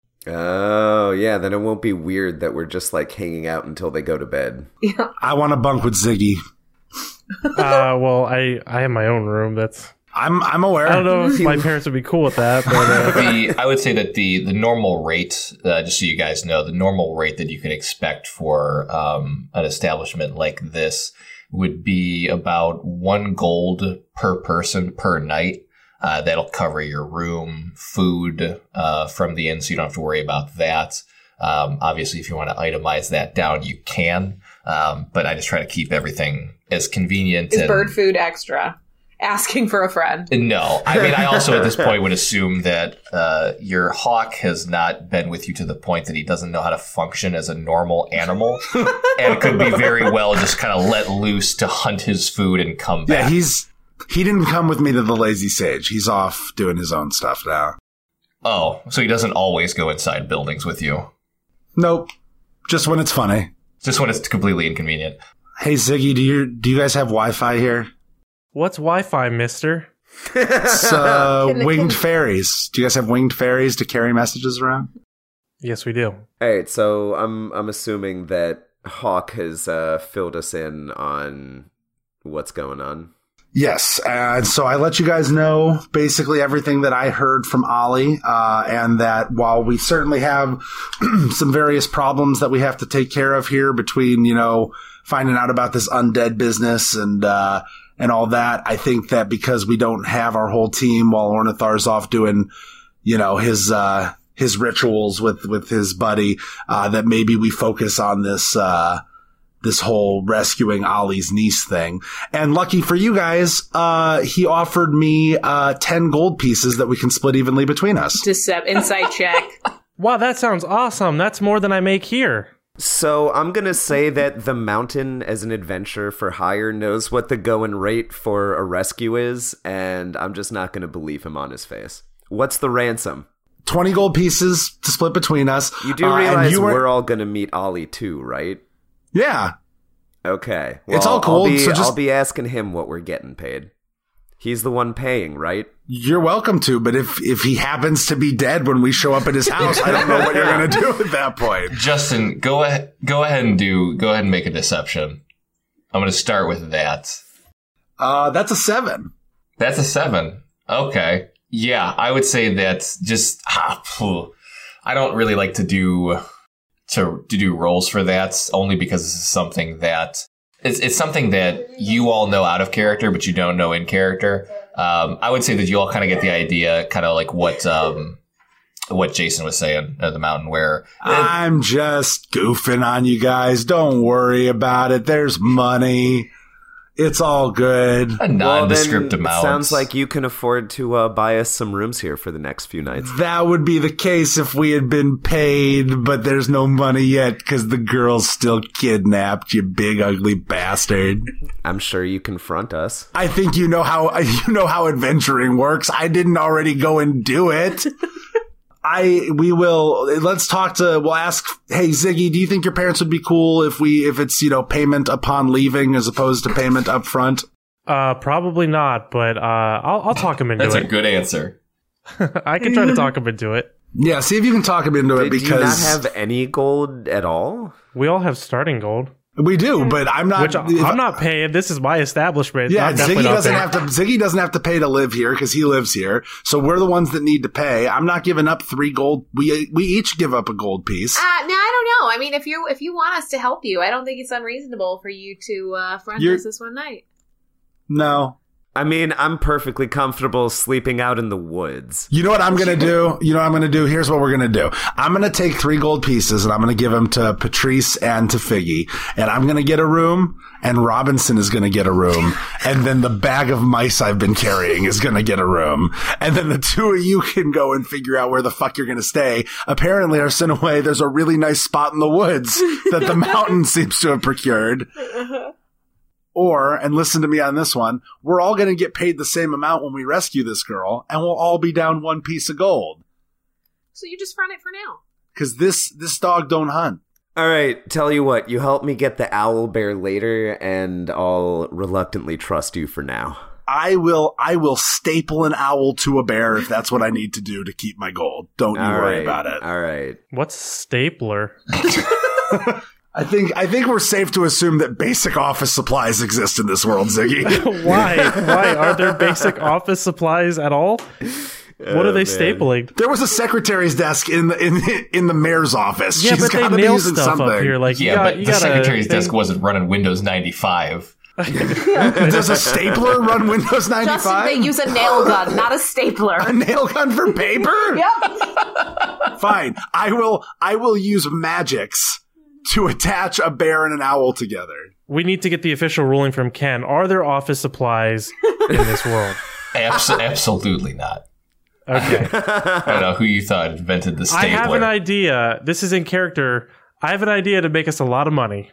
Oh, yeah, then it won't be weird that we're just, like, hanging out until they go to bed. Yeah. I want to bunk with Ziggy. uh, well, I, I have my own room. That's I'm I'm aware. I don't know if my parents would be cool with that. But, uh, the, I would say that the, the normal rate, uh, just so you guys know, the normal rate that you could expect for um, an establishment like this would be about one gold per person per night. Uh, that'll cover your room, food uh, from the inn, so you don't have to worry about that. Um, obviously, if you want to itemize that down, you can. Um, but I just try to keep everything as convenient. Is and, bird food extra? Asking for a friend. No. I mean, I also at this point would assume that uh, your hawk has not been with you to the point that he doesn't know how to function as a normal animal and could be very well just kind of let loose to hunt his food and come back. Yeah, he's he didn't come with me to the Lazy Sage. He's off doing his own stuff now. Oh, so he doesn't always go inside buildings with you? Nope. Just when it's funny. Just when it's completely inconvenient. Hey, Ziggy, do you do you guys have Wi-Fi here? what's Wi-Fi, mister? It's uh, Can- winged can- fairies. Do you guys have winged fairies to carry messages around? Yes, we do. All right, so I'm I'm assuming that Hawk has uh, filled us in on what's going on. Yes, and so I let you guys know basically everything that I heard from Ollie, uh, and that while we certainly have some various problems that we have to take care of here between, you know, finding out about this undead business and uh, and all that, I think that because we don't have our whole team while Ornithar's off doing, you know, his uh, his rituals with with his buddy, uh, that maybe we focus on this. Uh, this whole rescuing Ollie's niece thing. And lucky for you guys, uh, he offered me uh, ten gold pieces that we can split evenly between us. Decep- insight check. Wow, that sounds awesome. That's more than I make here. So I'm going to say that the Mountain, as an adventurer for hire, knows what the going rate for a rescue is, and I'm just not going to believe him on his face. What's the ransom? twenty gold pieces to split between us. You do Uh, and realize you were- we're all going to meet Ollie too, right? Yeah. Okay. Well, It's all cool, I'll be, so just- I'll be asking him what we're getting paid. He's the one paying, right? You're welcome to, but if if he happens to be dead when we show up at his house, I don't know what you're going to do at that point. Justin, go ahead. Go ahead and do. Go ahead and make a deception. I'm going to start with that. Uh, that's a seven. That's a seven. Okay. Yeah, I would say that's just. Ah, phew. I don't really like to do to to do rolls for that, only because this is something that it's it's something that you all know out of character, but you don't know in character. Um, I would say that you all kind of get the idea, kind of like what um, what Jason was saying at the mountain, where I'm just goofing on you guys. Don't worry about it. There's money. It's all good. a nondescript well, then, amount. Sounds like you can afford to uh, buy us some rooms here for the next few nights. That would be the case if we had been paid, but there's no money yet because the girl's still kidnapped, you big ugly bastard. I'm sure you confront us. I think you know how you know how adventuring works. I didn't already go and do it. I we will let's talk to we'll ask, hey Ziggy, do you think your parents would be cool if we if it's, you know, payment upon leaving as opposed to payment up front? Uh, probably not, but uh, I'll I'll talk him into That's it. a good answer. I can try to talk him into it. Yeah, see if you can talk him into it Did because you not have any gold at all? We all have starting gold, we do, but I'm not which if- I'm not paying. This is my establishment. Yeah, I'm definitely Ziggy not doesn't paying. have to. Ziggy doesn't have to pay to live here because he lives here. So we're the ones that need to pay. I'm not giving up three gold. We we each give up a gold piece. Uh, no, I don't know. I mean, if you if you want us to help you, I don't think it's unreasonable for you to uh, front You're- us this one night. No. I mean, I'm perfectly comfortable sleeping out in the woods. You know what I'm gonna do? You know what I'm gonna do? Here's what we're gonna do. I'm gonna take three gold pieces and I'm gonna give them to Patrice and to Figgy, and I'm gonna get a room, and Robinson is gonna get a room, and then the bag of mice I've been carrying is gonna get a room, and then the two of you can go and figure out where the fuck you're gonna stay. Apparently, Arsenaway, there's a really nice spot in the woods that the mountain seems to have procured. Or, and listen to me on this one, we're all going to get paid the same amount when we rescue this girl, and we'll all be down one piece of gold. So you just front it for now. Because this, this dog don't hunt. All right, tell you what, you help me get the owl bear later, and I'll reluctantly trust you for now. I will, I will staple an owl to a bear if that's what I need to do to keep my gold. Don't you All worry right, about it. All right. What's stapler? I think, I think we're safe to assume that basic office supplies exist in this world, Ziggy. Why? Why are there basic office supplies at all? What are they man. stapling? There was a secretary's desk in the, in the, in the mayor's office. Yeah, She's but they gotta be nail using stuff something. up here. Like, Yeah, you got, but you the got secretary's a thing- desk wasn't running Windows ninety-five. Does a stapler run Windows ninety-five? Justin, they use a nail gun, not a stapler. A nail gun for paper? Yep. Fine. I will I will use magics to attach a bear and an owl together. We need to get the official ruling from Ken. Are there office supplies in this world? Abs- absolutely not. Okay. I don't know who you thought invented the stapler. I have an idea. This is in character. I have an idea to make us a lot of money.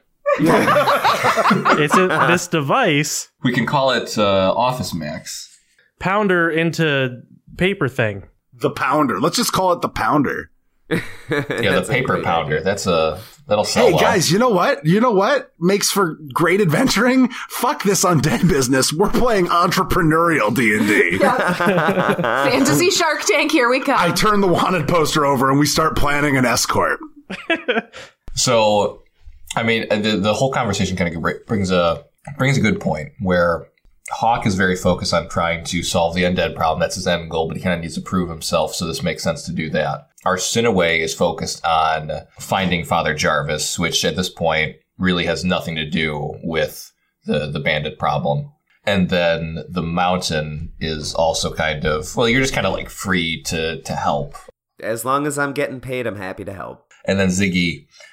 It's a, this device, We can call it uh, Office Max. pounder into paper thing. The pounder. Let's just call it the pounder. Yeah, the That's a paper great pounder. That's a that'll sell Hey well. guys, you know what? You know what makes for great adventuring? Fuck this undead business. We're playing entrepreneurial D and D. Fantasy Shark Tank, here we come. I turn the wanted poster over and we start planning an escort. So, I mean, the the whole conversation kind of brings a brings a good point where Hawk is very focused on trying to solve the undead problem. That's his end goal, but he kind of needs to prove himself, so this makes sense to do that. Arsenaway is focused on finding Father Jarvis, which at this point really has nothing to do with the, the bandit problem. And then the Mountain is also kind of, well, you're just kind of like free to, to help. As long as I'm getting paid, I'm happy to help. And then Ziggy,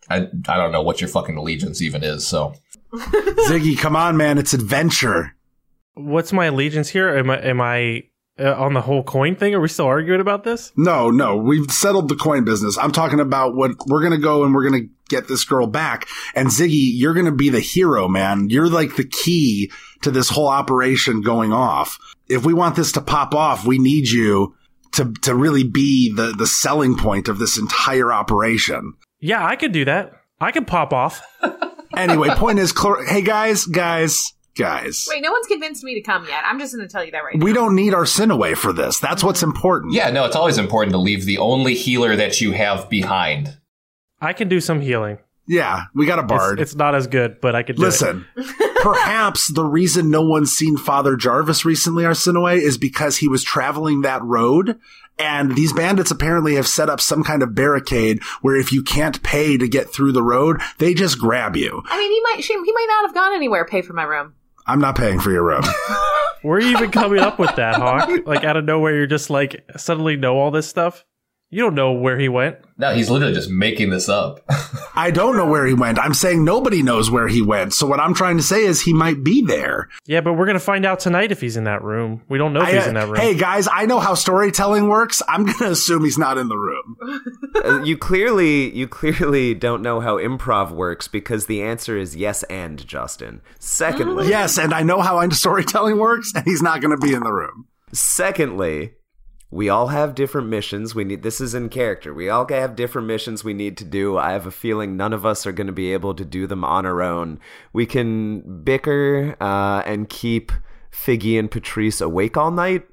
I, I don't know what your fucking allegiance even is, so. Ziggy, come on, man. It's adventure. What's my allegiance here? Am I, am I uh, on the whole coin thing? Are we still arguing about this? No, no. We've settled the coin business. I'm talking about what we're going to go and we're going to get this girl back. And Ziggy, you're going to be the hero, man. You're like the key to this whole operation going off. If we want this to pop off, we need you to to really be the, the selling point of this entire operation. Yeah, I could do that. I could pop off. Anyway, point is, Chlor- hey, guys, guys, guys. Wait, no one's convinced me to come yet. I'm just going to tell you that right now. We don't need Arsinoe for this. That's what's important. Yeah, no, it's always important to leave the only healer that you have behind. I can do some healing. Yeah, we got a bard. It's, it's not as good, but I could do Listen, perhaps the reason no one's seen Father Jarvis recently, Arsinoe, is because he was traveling that road. And these bandits apparently have set up some kind of barricade where if you can't pay to get through the road, they just grab you. I mean, he might she, he might not have gone anywhere. Pay for my room. I'm not paying for your room. Where are you even coming up with that, Hawk? Like out of nowhere, you're just like suddenly know all this stuff? You don't know where he went. No, he's literally just making this up. I don't know where he went. I'm saying nobody knows where he went. So what I'm trying to say is he might be there. Yeah, but we're going to find out tonight if he's in that room. We don't know if I, he's in that room. Hey, guys, I know how storytelling works. I'm going to assume he's not in the room. Uh, you clearly, you clearly don't know how improv works because the answer is yes and, Justin. Secondly, Yes, and I know how storytelling works, and he's not going to be in the room. secondly, we all have different missions. We need this is in character. We all have different missions we need to do. I have a feeling none of us are going to be able to do them on our own. We can bicker uh, and keep Figgy and Patrice awake all night,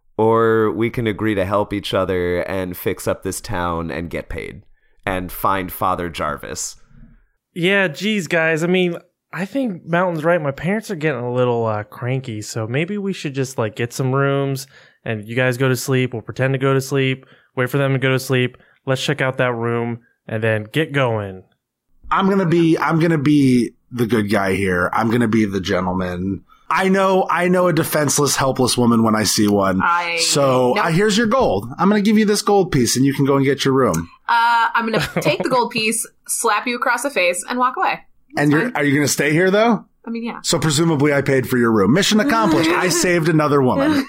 or we can agree to help each other and fix up this town and get paid and find Father Jarvis. Yeah, geez, guys. I mean, I think Mountain's right. My parents are getting a little uh, cranky, so maybe we should just like get some rooms and you guys go to sleep. We'll pretend to go to sleep, wait for them to go to sleep. Let's check out that room and then get going. I'm going to be, I'm going to be the good guy here. I'm going to be the gentleman. I know, I know a defenseless, helpless woman when I see one. I so nope. uh, here's your gold. I'm going to give you this gold piece and you can go and get your room. Uh, I'm going to take the gold piece, slap you across the face, and walk away. That's And you're, fine. are you going to stay here though? I mean, yeah. So presumably I paid for your room. Mission accomplished. I saved another woman.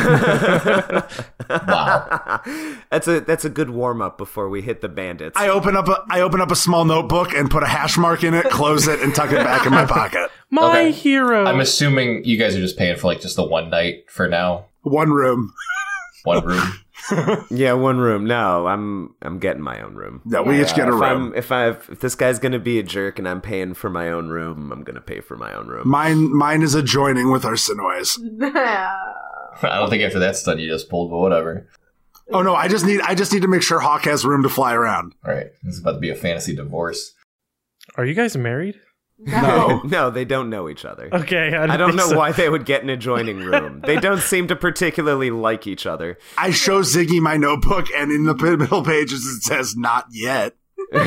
Wow. That's a that's a good warm up before we hit the bandits. I open up a I open up a small notebook and put a hash mark in it, close it, and tuck it back in my pocket. My Okay. hero. I'm assuming you guys are just paying for like just the one night for now. One room. One room. Yeah, one room. No, I'm I'm getting my own room. No, we each get a if room. I'm, if I if this guy's gonna be a jerk and I'm paying for my own room, I'm gonna pay for my own room. Mine mine is adjoining with Arsinoe's. I don't think after that stunt you just pulled, but whatever. Oh no, I just need I just need to make sure Hawk has room to fly around. All right, this is about to be a fantasy divorce. Are you guys married? No. No, they don't know each other. Okay. I, I don't think know so. why they would get an adjoining room. They don't seem to particularly like each other. I show Ziggy my notebook and in the middle pages it says not yet.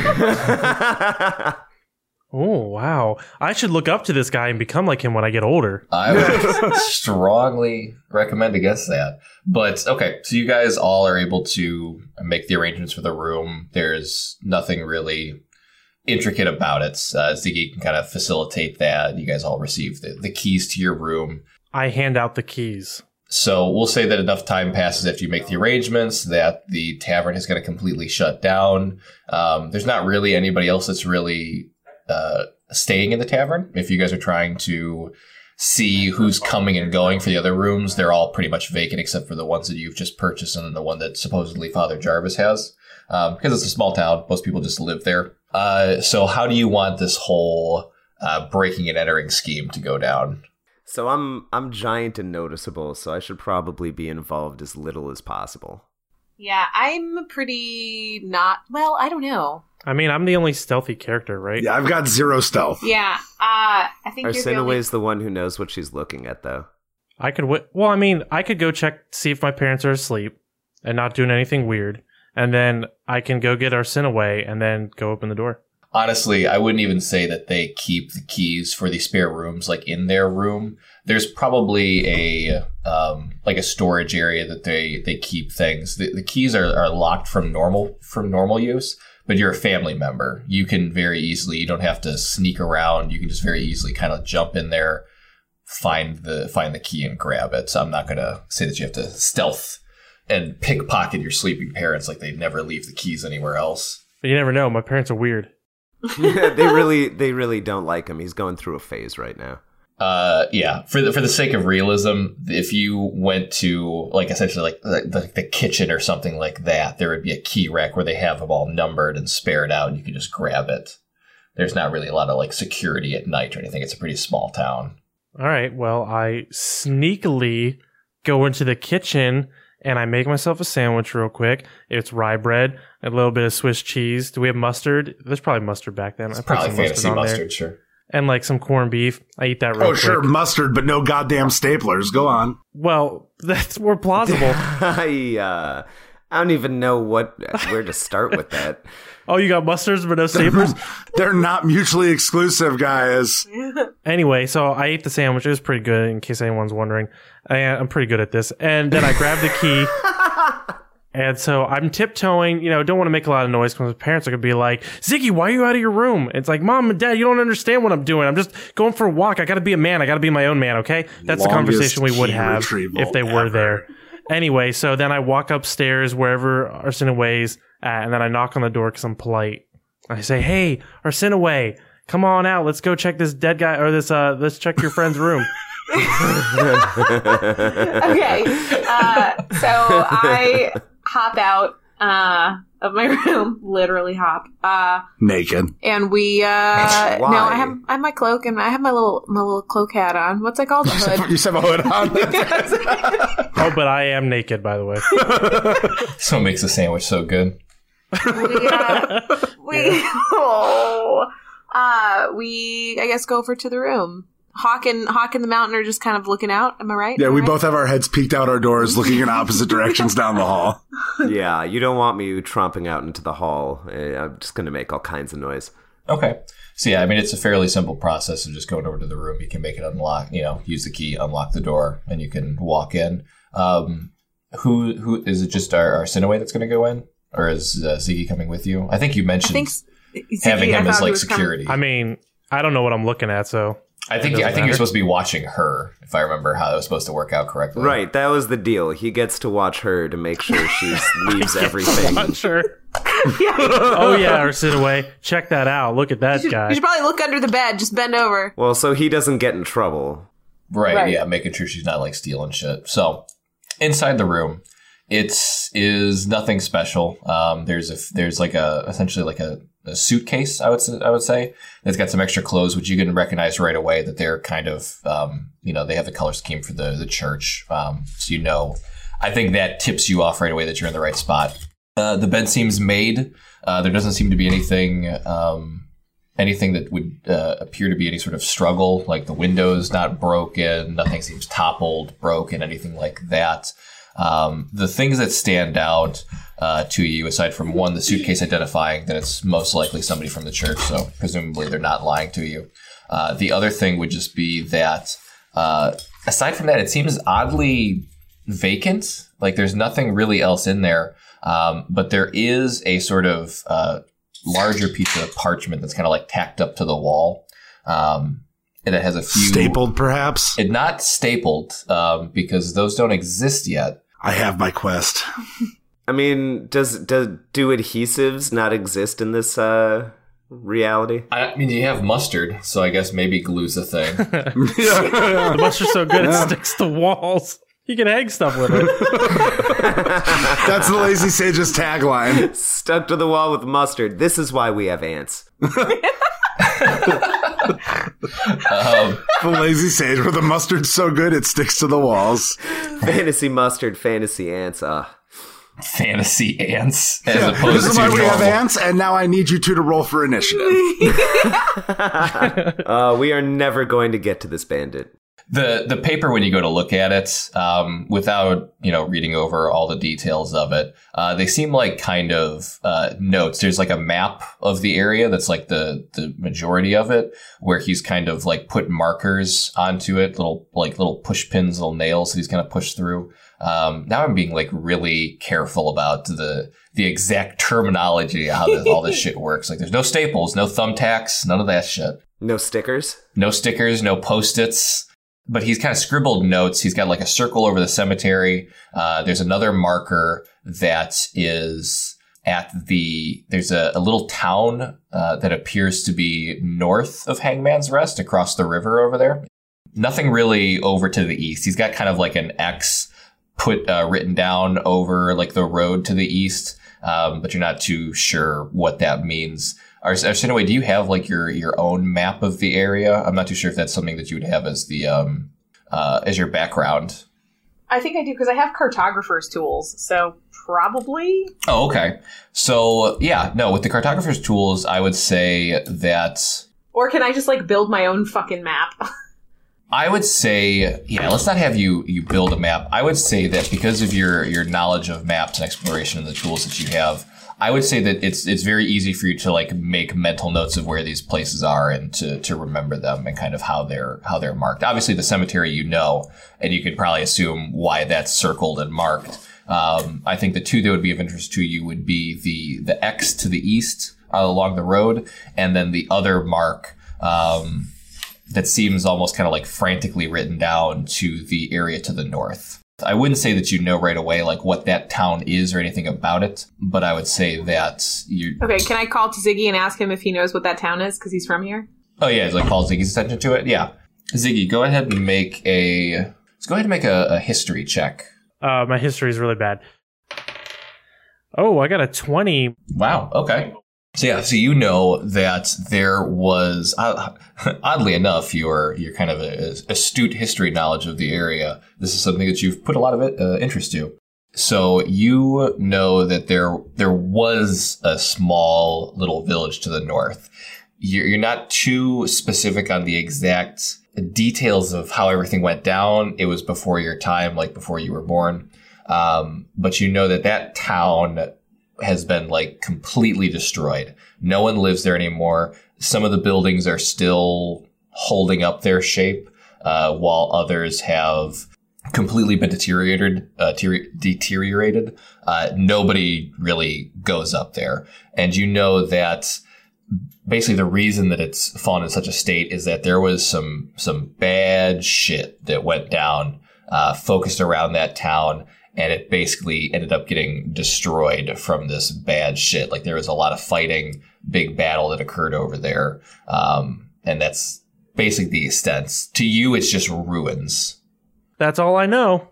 Oh, wow. I should look up to this guy and become like him when I get older. I would strongly recommend against that. But okay, so you guys all are able to make the arrangements for the room. There's nothing really intricate about it. Uh, Ziggy can kind of facilitate that. You guys all receive the, the keys to your room. I hand out the keys. So we'll say that enough time passes after you make the arrangements that the tavern is going to completely shut down. Um, there's not really anybody else that's really uh, staying in the tavern. If you guys are trying to see who's coming and going for the other rooms, they're all pretty much vacant except for the ones that you've just purchased and the one that supposedly Father Jarvis has. Um, because it's a small town, most people just live there. Uh, so how do you want this whole uh, breaking and entering scheme to go down? So I'm I'm giant and noticeable, so I should probably be involved as little as possible. Yeah, I'm pretty not. Well, I don't know. I mean, I'm the only stealthy character, right? Yeah, I've got zero stealth. Yeah, uh, I think you're the Arsinoe only. is the one who knows what she's looking at, though. I could, w- well, I mean, I could go check, see if my parents are asleep and not doing anything weird. And then I can go get Arsinoe and then go open the door. Honestly, I wouldn't even say that they keep the keys for the spare rooms like in their room. There's probably a um, like a storage area that they, they keep things. The, the keys are, are locked from normal from normal use, but you're a family member. You can very easily, you don't have to sneak around. You can just very easily kind of jump in there, find the find the key and grab it. So I'm not going to say that you have to stealth and pickpocket your sleeping parents like they never leave the keys anywhere else. But you never know. My parents are weird. they really, they really don't like him. He's going through a phase right now. Uh, yeah. For the for the sake of realism, if you went to like essentially like the, the, the kitchen or something like that, there would be a key rack where they have them all numbered and spared out, and you can just grab it. There's not really a lot of like security at night or anything. It's a pretty small town. All right. Well, I sneakily go into the kitchen and I make myself a sandwich real quick. It's rye bread, a little bit of Swiss cheese. Do we have mustard? There's probably mustard back then. It's I put probably some fantasy mustard, on mustard, there. sure. And like some corned beef. I eat that real Oh, quick. sure, mustard, but no goddamn staplers. Go on. Well, that's more plausible. I, uh, I don't even know what where to start with that. Oh, you got mustards but no staplers? They're not mutually exclusive, guys. Anyway, so I ate the sandwich. It was pretty good, in case anyone's wondering. I, I'm pretty good at this. And then I grabbed the key. And so I'm tiptoeing, you know, don't want to make a lot of noise because my parents are going to be like, Ziggy, why are you out of your room? It's like, Mom and Dad, you don't understand what I'm doing. I'm just going for a walk. I got to be a man. I got to be my own man, okay? That's the Longest conversation we would key have retrieval if they were ever. there. Anyway, so then I walk upstairs wherever Arsenaway's at, and then I knock on the door because I'm polite. I say, hey, Arsenaway, come on out. Let's go check this dead guy, or this, uh, let's check your friend's room. Okay. Uh, so I hop out uh, of my room, literally hop. Uh, Naked. and we, uh, Why? no, I have, I have my cloak and I have my little, my little cloak hat on. What's it called? The hood. You just have a hood on. Oh, but I am naked, by the way. So it makes the sandwich so good. we, uh, we, oh, uh, we, I guess, go over to the room. Hawk and Hawk and the Mountain are just kind of looking out. Am I right? Yeah, Am I we right? both have our heads peeked out our doors, looking in opposite directions down the hall. Yeah, you don't want me tromping out into the hall. Eh, I'm just going to make all kinds of noise. Okay. So yeah, I mean, it's a fairly simple process of just going over to the room. You can make it unlock, you know, use the key, unlock the door, and you can walk in. Um, who who is it? Just our, our Sinaway that's going to go in, or is uh, Ziggy coming with you? I think you I mentioned think s- Ziggy, having I him as thought he like was coming- security. I mean, I don't know what I'm looking at, so. I think It doesn't I think you're matter. supposed to be watching her, if I remember how it was supposed to work out correctly. Right, that was the deal. He gets to watch her to make sure she leaves everything. Not sure. Oh yeah, Arsenaway, check that out. Look at that You should, guy. you should probably look under the bed. Just bend over. Well, so he doesn't get in trouble. Right, Right. yeah, making sure she's not like stealing shit. So inside the room, it's is nothing special. Um, there's a there's like a essentially like a, a suitcase. I would say, I would say that's got some extra clothes, which you can recognize right away that they're kind of um, you know, they have the color scheme for the the church. Um, so you know, I think that tips you off right away that you're in the right spot. Uh, the bed seems made. Uh, there doesn't seem to be anything. Um, Anything that would uh, appear to be any sort of struggle, like the window's not broken, nothing seems toppled, broken, anything like that. Um, the things that stand out uh, to you, aside from one, the suitcase identifying that it's most likely somebody from the church, so presumably they're not lying to you. Uh, the other thing would just be that, uh, aside from that, it seems oddly vacant. Like there's nothing really else in there, um, but there is a sort of uh, larger piece of parchment that's kind of like tacked up to the wall. Um, and it has a few Stapled, perhaps? It not stapled um, because those don't exist yet. I have my quest. I mean, does does do adhesives not exist in this uh, reality? I mean, you have mustard, so I guess maybe glue's a thing. The mustard's so good it sticks to walls. You can hang stuff with it. That's the Lazy Sage's tagline. Stuck to the wall with mustard. This is why we have ants. um, The Lazy Sage, where the mustard's so good it sticks to the walls. Fantasy mustard, fantasy ants. Uh. fantasy ants as Yeah, opposed this is to why we have normal. ants, and now I need you two to roll for initiative. Uh, we are never going to get to this bandit. The the paper, when you go to look at it, um, without, you know, reading over all the details of it, uh, they seem like kind of uh, notes. There's like a map of the area that's like the, the majority of it, where he's kind of like put markers onto it, little like little push pins, little nails that he's going to push through. Um, now I'm being like really careful about the the exact terminology, how this, all this shit works. Like there's no staples, no thumbtacks, none of that shit. No stickers? No stickers, no Post-its. But he's kind of scribbled notes. He's got like a circle over the cemetery. Uh, there's another marker that is at the, there's a, a little town uh, that appears to be north of Hangman's Rest, across the river over there. Nothing really over to the east. He's got kind of like an X put uh, written down over like the road to the east, um, but you're not too sure what that means. Arsinoe, do you have like your, your own map of the area? I'm not too sure if that's something that you would have as the um uh as your background. I think I do because I have cartographer's tools, so probably. Oh, okay. So yeah, no, with the cartographer's tools, I would say that. Or can I just like build my own fucking map? I would say, yeah, let's not have you you build a map. I would say that because of your your knowledge of maps and exploration and the tools that you have, I would say that it's it's very easy for you to like make mental notes of where these places are and to to remember them and kind of how they're how they're marked. Obviously, the cemetery you know, and you could probably assume why that's circled and marked. Um, I think the two that would be of interest to you would be the the X to the east uh, along the road, and then the other mark um, that seems almost kind of like frantically written down to the area to the north. I wouldn't say that you know right away like what that town is or anything about it, but I would say that you. Okay, can I call to Ziggy and ask him if he knows what that town is because he's from here? Oh yeah, it's like call Ziggy's attention to it. Yeah, Ziggy, go ahead and make a. Let's go ahead and make a, a history check. Uh, my history is really bad. Oh, I got a twenty. Wow. Okay. So yeah, so you know that there was, uh, oddly enough, your your kind of a, a astute history knowledge of the area. This is something that you've put a lot of it, uh, interest to. So you know that there there was a small little village to the north. You're, you're not too specific on the exact details of how everything went down. It was before your time, like before you were born. Um, but you know that that town has been like completely destroyed. No one lives there anymore. Some of the buildings are still holding up their shape, uh, while others have completely been deteriorated, uh, ter- deteriorated. Uh, nobody really goes up there. And you know that basically the reason that it's fallen in such a state is that there was some, some bad shit that went down, uh, focused around that town. And it basically ended up getting destroyed from this bad shit. Like there was a lot of fighting, big battle that occurred over there. Um, and that's basically the extent. To you, it's just ruins. That's all I know.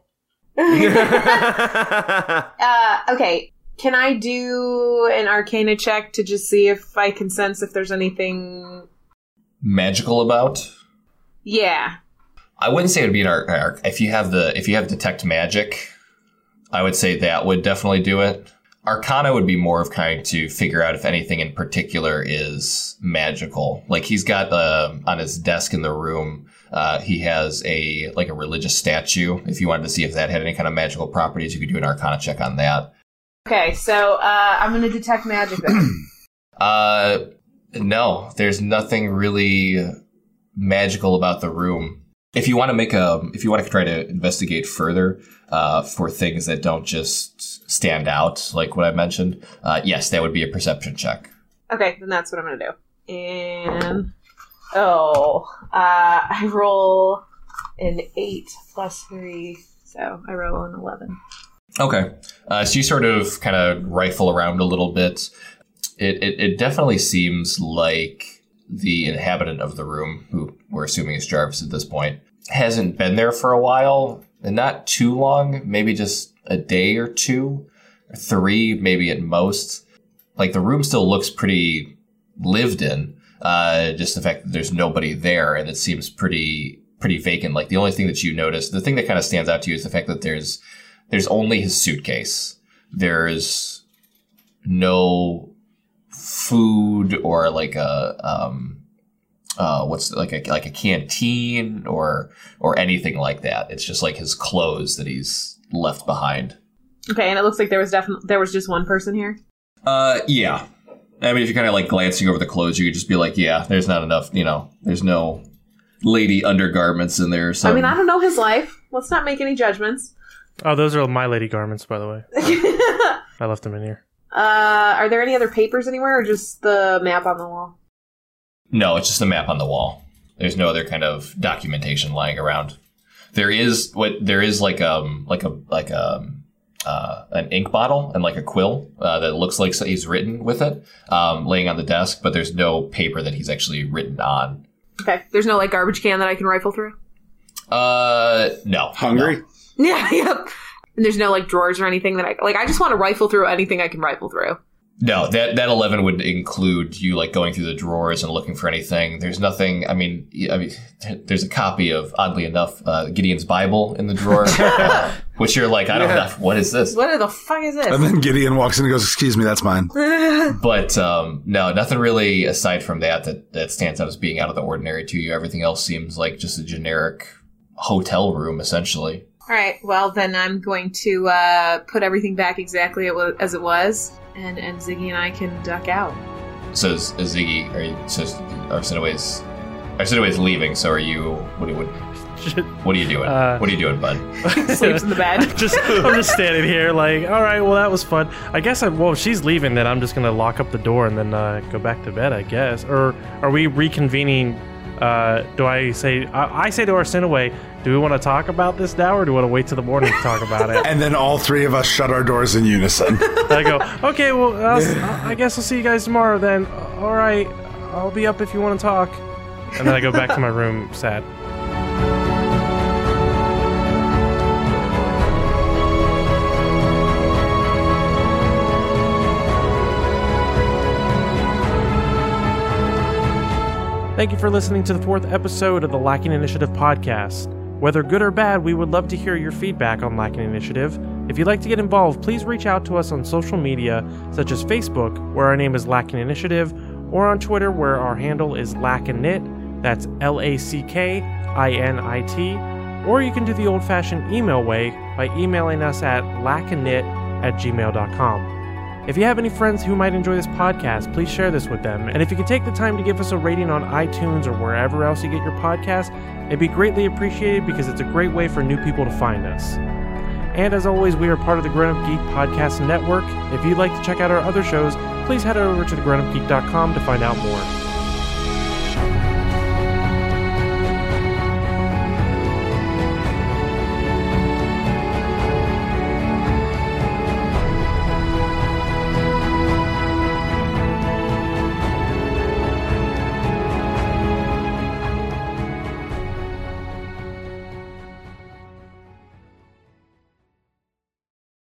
uh, okay. Can I do an Arcana check to just see if I can sense if there's anything magical about? Yeah. I wouldn't say it would be an arc. Ar- if you have the if you have detect magic, I would say that would definitely do it. Arcana would be more of kind to figure out if anything in particular is magical. Like he's got uh, on his desk in the room, uh, he has a like a religious statue. If you wanted to see if that had any kind of magical properties, you could do an Arcana check on that. Okay, so uh, I'm going to detect magic then. uh, no, there's nothing really magical about the room. If you want to make a, if you want to try to investigate further uh, for things that don't just stand out, like what I mentioned, uh, yes, that would be a perception check. Okay, then that's what I'm going to do. And oh, uh, I roll an eight plus three, so I roll an eleven. Okay, uh, so you sort of kind of rifle around a little bit. It, it it definitely seems like the inhabitant of the room, who we're assuming is Jarvis at this point, hasn't been there for a while, and not too long, maybe just a day or two, or three, maybe at most. Like, the room still looks pretty lived in, uh, just the fact that there's nobody there, and it seems pretty pretty vacant. Like, the only thing that you notice, the thing that kind of stands out to you is the fact that there's there's only his suitcase. There's no food or like a um uh, what's like a like a canteen or or anything like that. It's just like his clothes that he's left behind. Okay, and it looks like there was definitely there was just one person here. Uh, yeah. I mean, if you're kind of like glancing over the clothes, you could just be like, yeah, there's not enough. You know, there's no lady undergarments in there. So I mean, I don't know his life. Let's not make any judgments. Oh, those are my lady garments, by the way. I left them in here. Uh, are there any other papers anywhere, or just the map on the wall? No, it's just a map on the wall. There's no other kind of documentation lying around. There is what there is like um like a like a uh, an ink bottle and like a quill uh, that looks like he's written with it, um, laying on the desk, but there's no paper that he's actually written on. Okay, there's no like garbage can that I can rifle through. Uh, no. Hungry? No. Yeah, yep. And there's no like drawers or anything that I like. I just want to rifle through anything I can rifle through. No, that that eleven would include you like going through the drawers and looking for anything. There's nothing. I mean, I mean, there's a copy of, oddly enough, uh, Gideon's Bible in the drawer, uh, which you're like, I don't Yeah. know, what is this? What the fuck is this? And then Gideon walks in and goes, excuse me, that's mine. But um, no, nothing really aside from that, that that stands out as being out of the ordinary to you. Everything else seems like just a generic hotel room, essentially. All right, well then I'm going to uh, put everything back exactly as it was, and, and Ziggy and I can duck out. So is, is Ziggy, are you, so Arsenaway's, Arsenaway's leaving, so are you, what, what, what are you doing? Uh, what are you doing, bud? Sleeps in the bed. just I'm just standing here like, all right, well that was fun. I guess I well if she's leaving, then I'm just gonna lock up the door and then uh, go back to bed, I guess. Or are we reconvening? Uh, do I say I, I say to Arsenaway, do we want to talk about this now, or do we want to wait till the morning to talk about it? And then all three of us shut our doors in unison. I go, okay, well I'll, I guess I'll see you guys tomorrow then. All right, I'll be up if you want to talk. And then I go back to my room sad. Thank you for listening to the fourth episode of the Lacking Initiative podcast. Whether good or bad, we would love to hear your feedback on Lacking Initiative. If you'd like to get involved, please reach out to us on social media, such as Facebook, where our name is Lacking Initiative, or on Twitter, where our handle is Lackinit, that's L A C K I N I T, or you can do the old-fashioned email way by emailing us at lackinit at gmail dot com. If you have any friends who might enjoy this podcast, please share this with them. And if you could take the time to give us a rating on iTunes or wherever else you get your podcast, it'd be greatly appreciated because it's a great way for new people to find us. And as always, we are part of the Grown Up Geek Podcast Network. If you'd like to check out our other shows, please head over to the grown up geek dot com to find out more.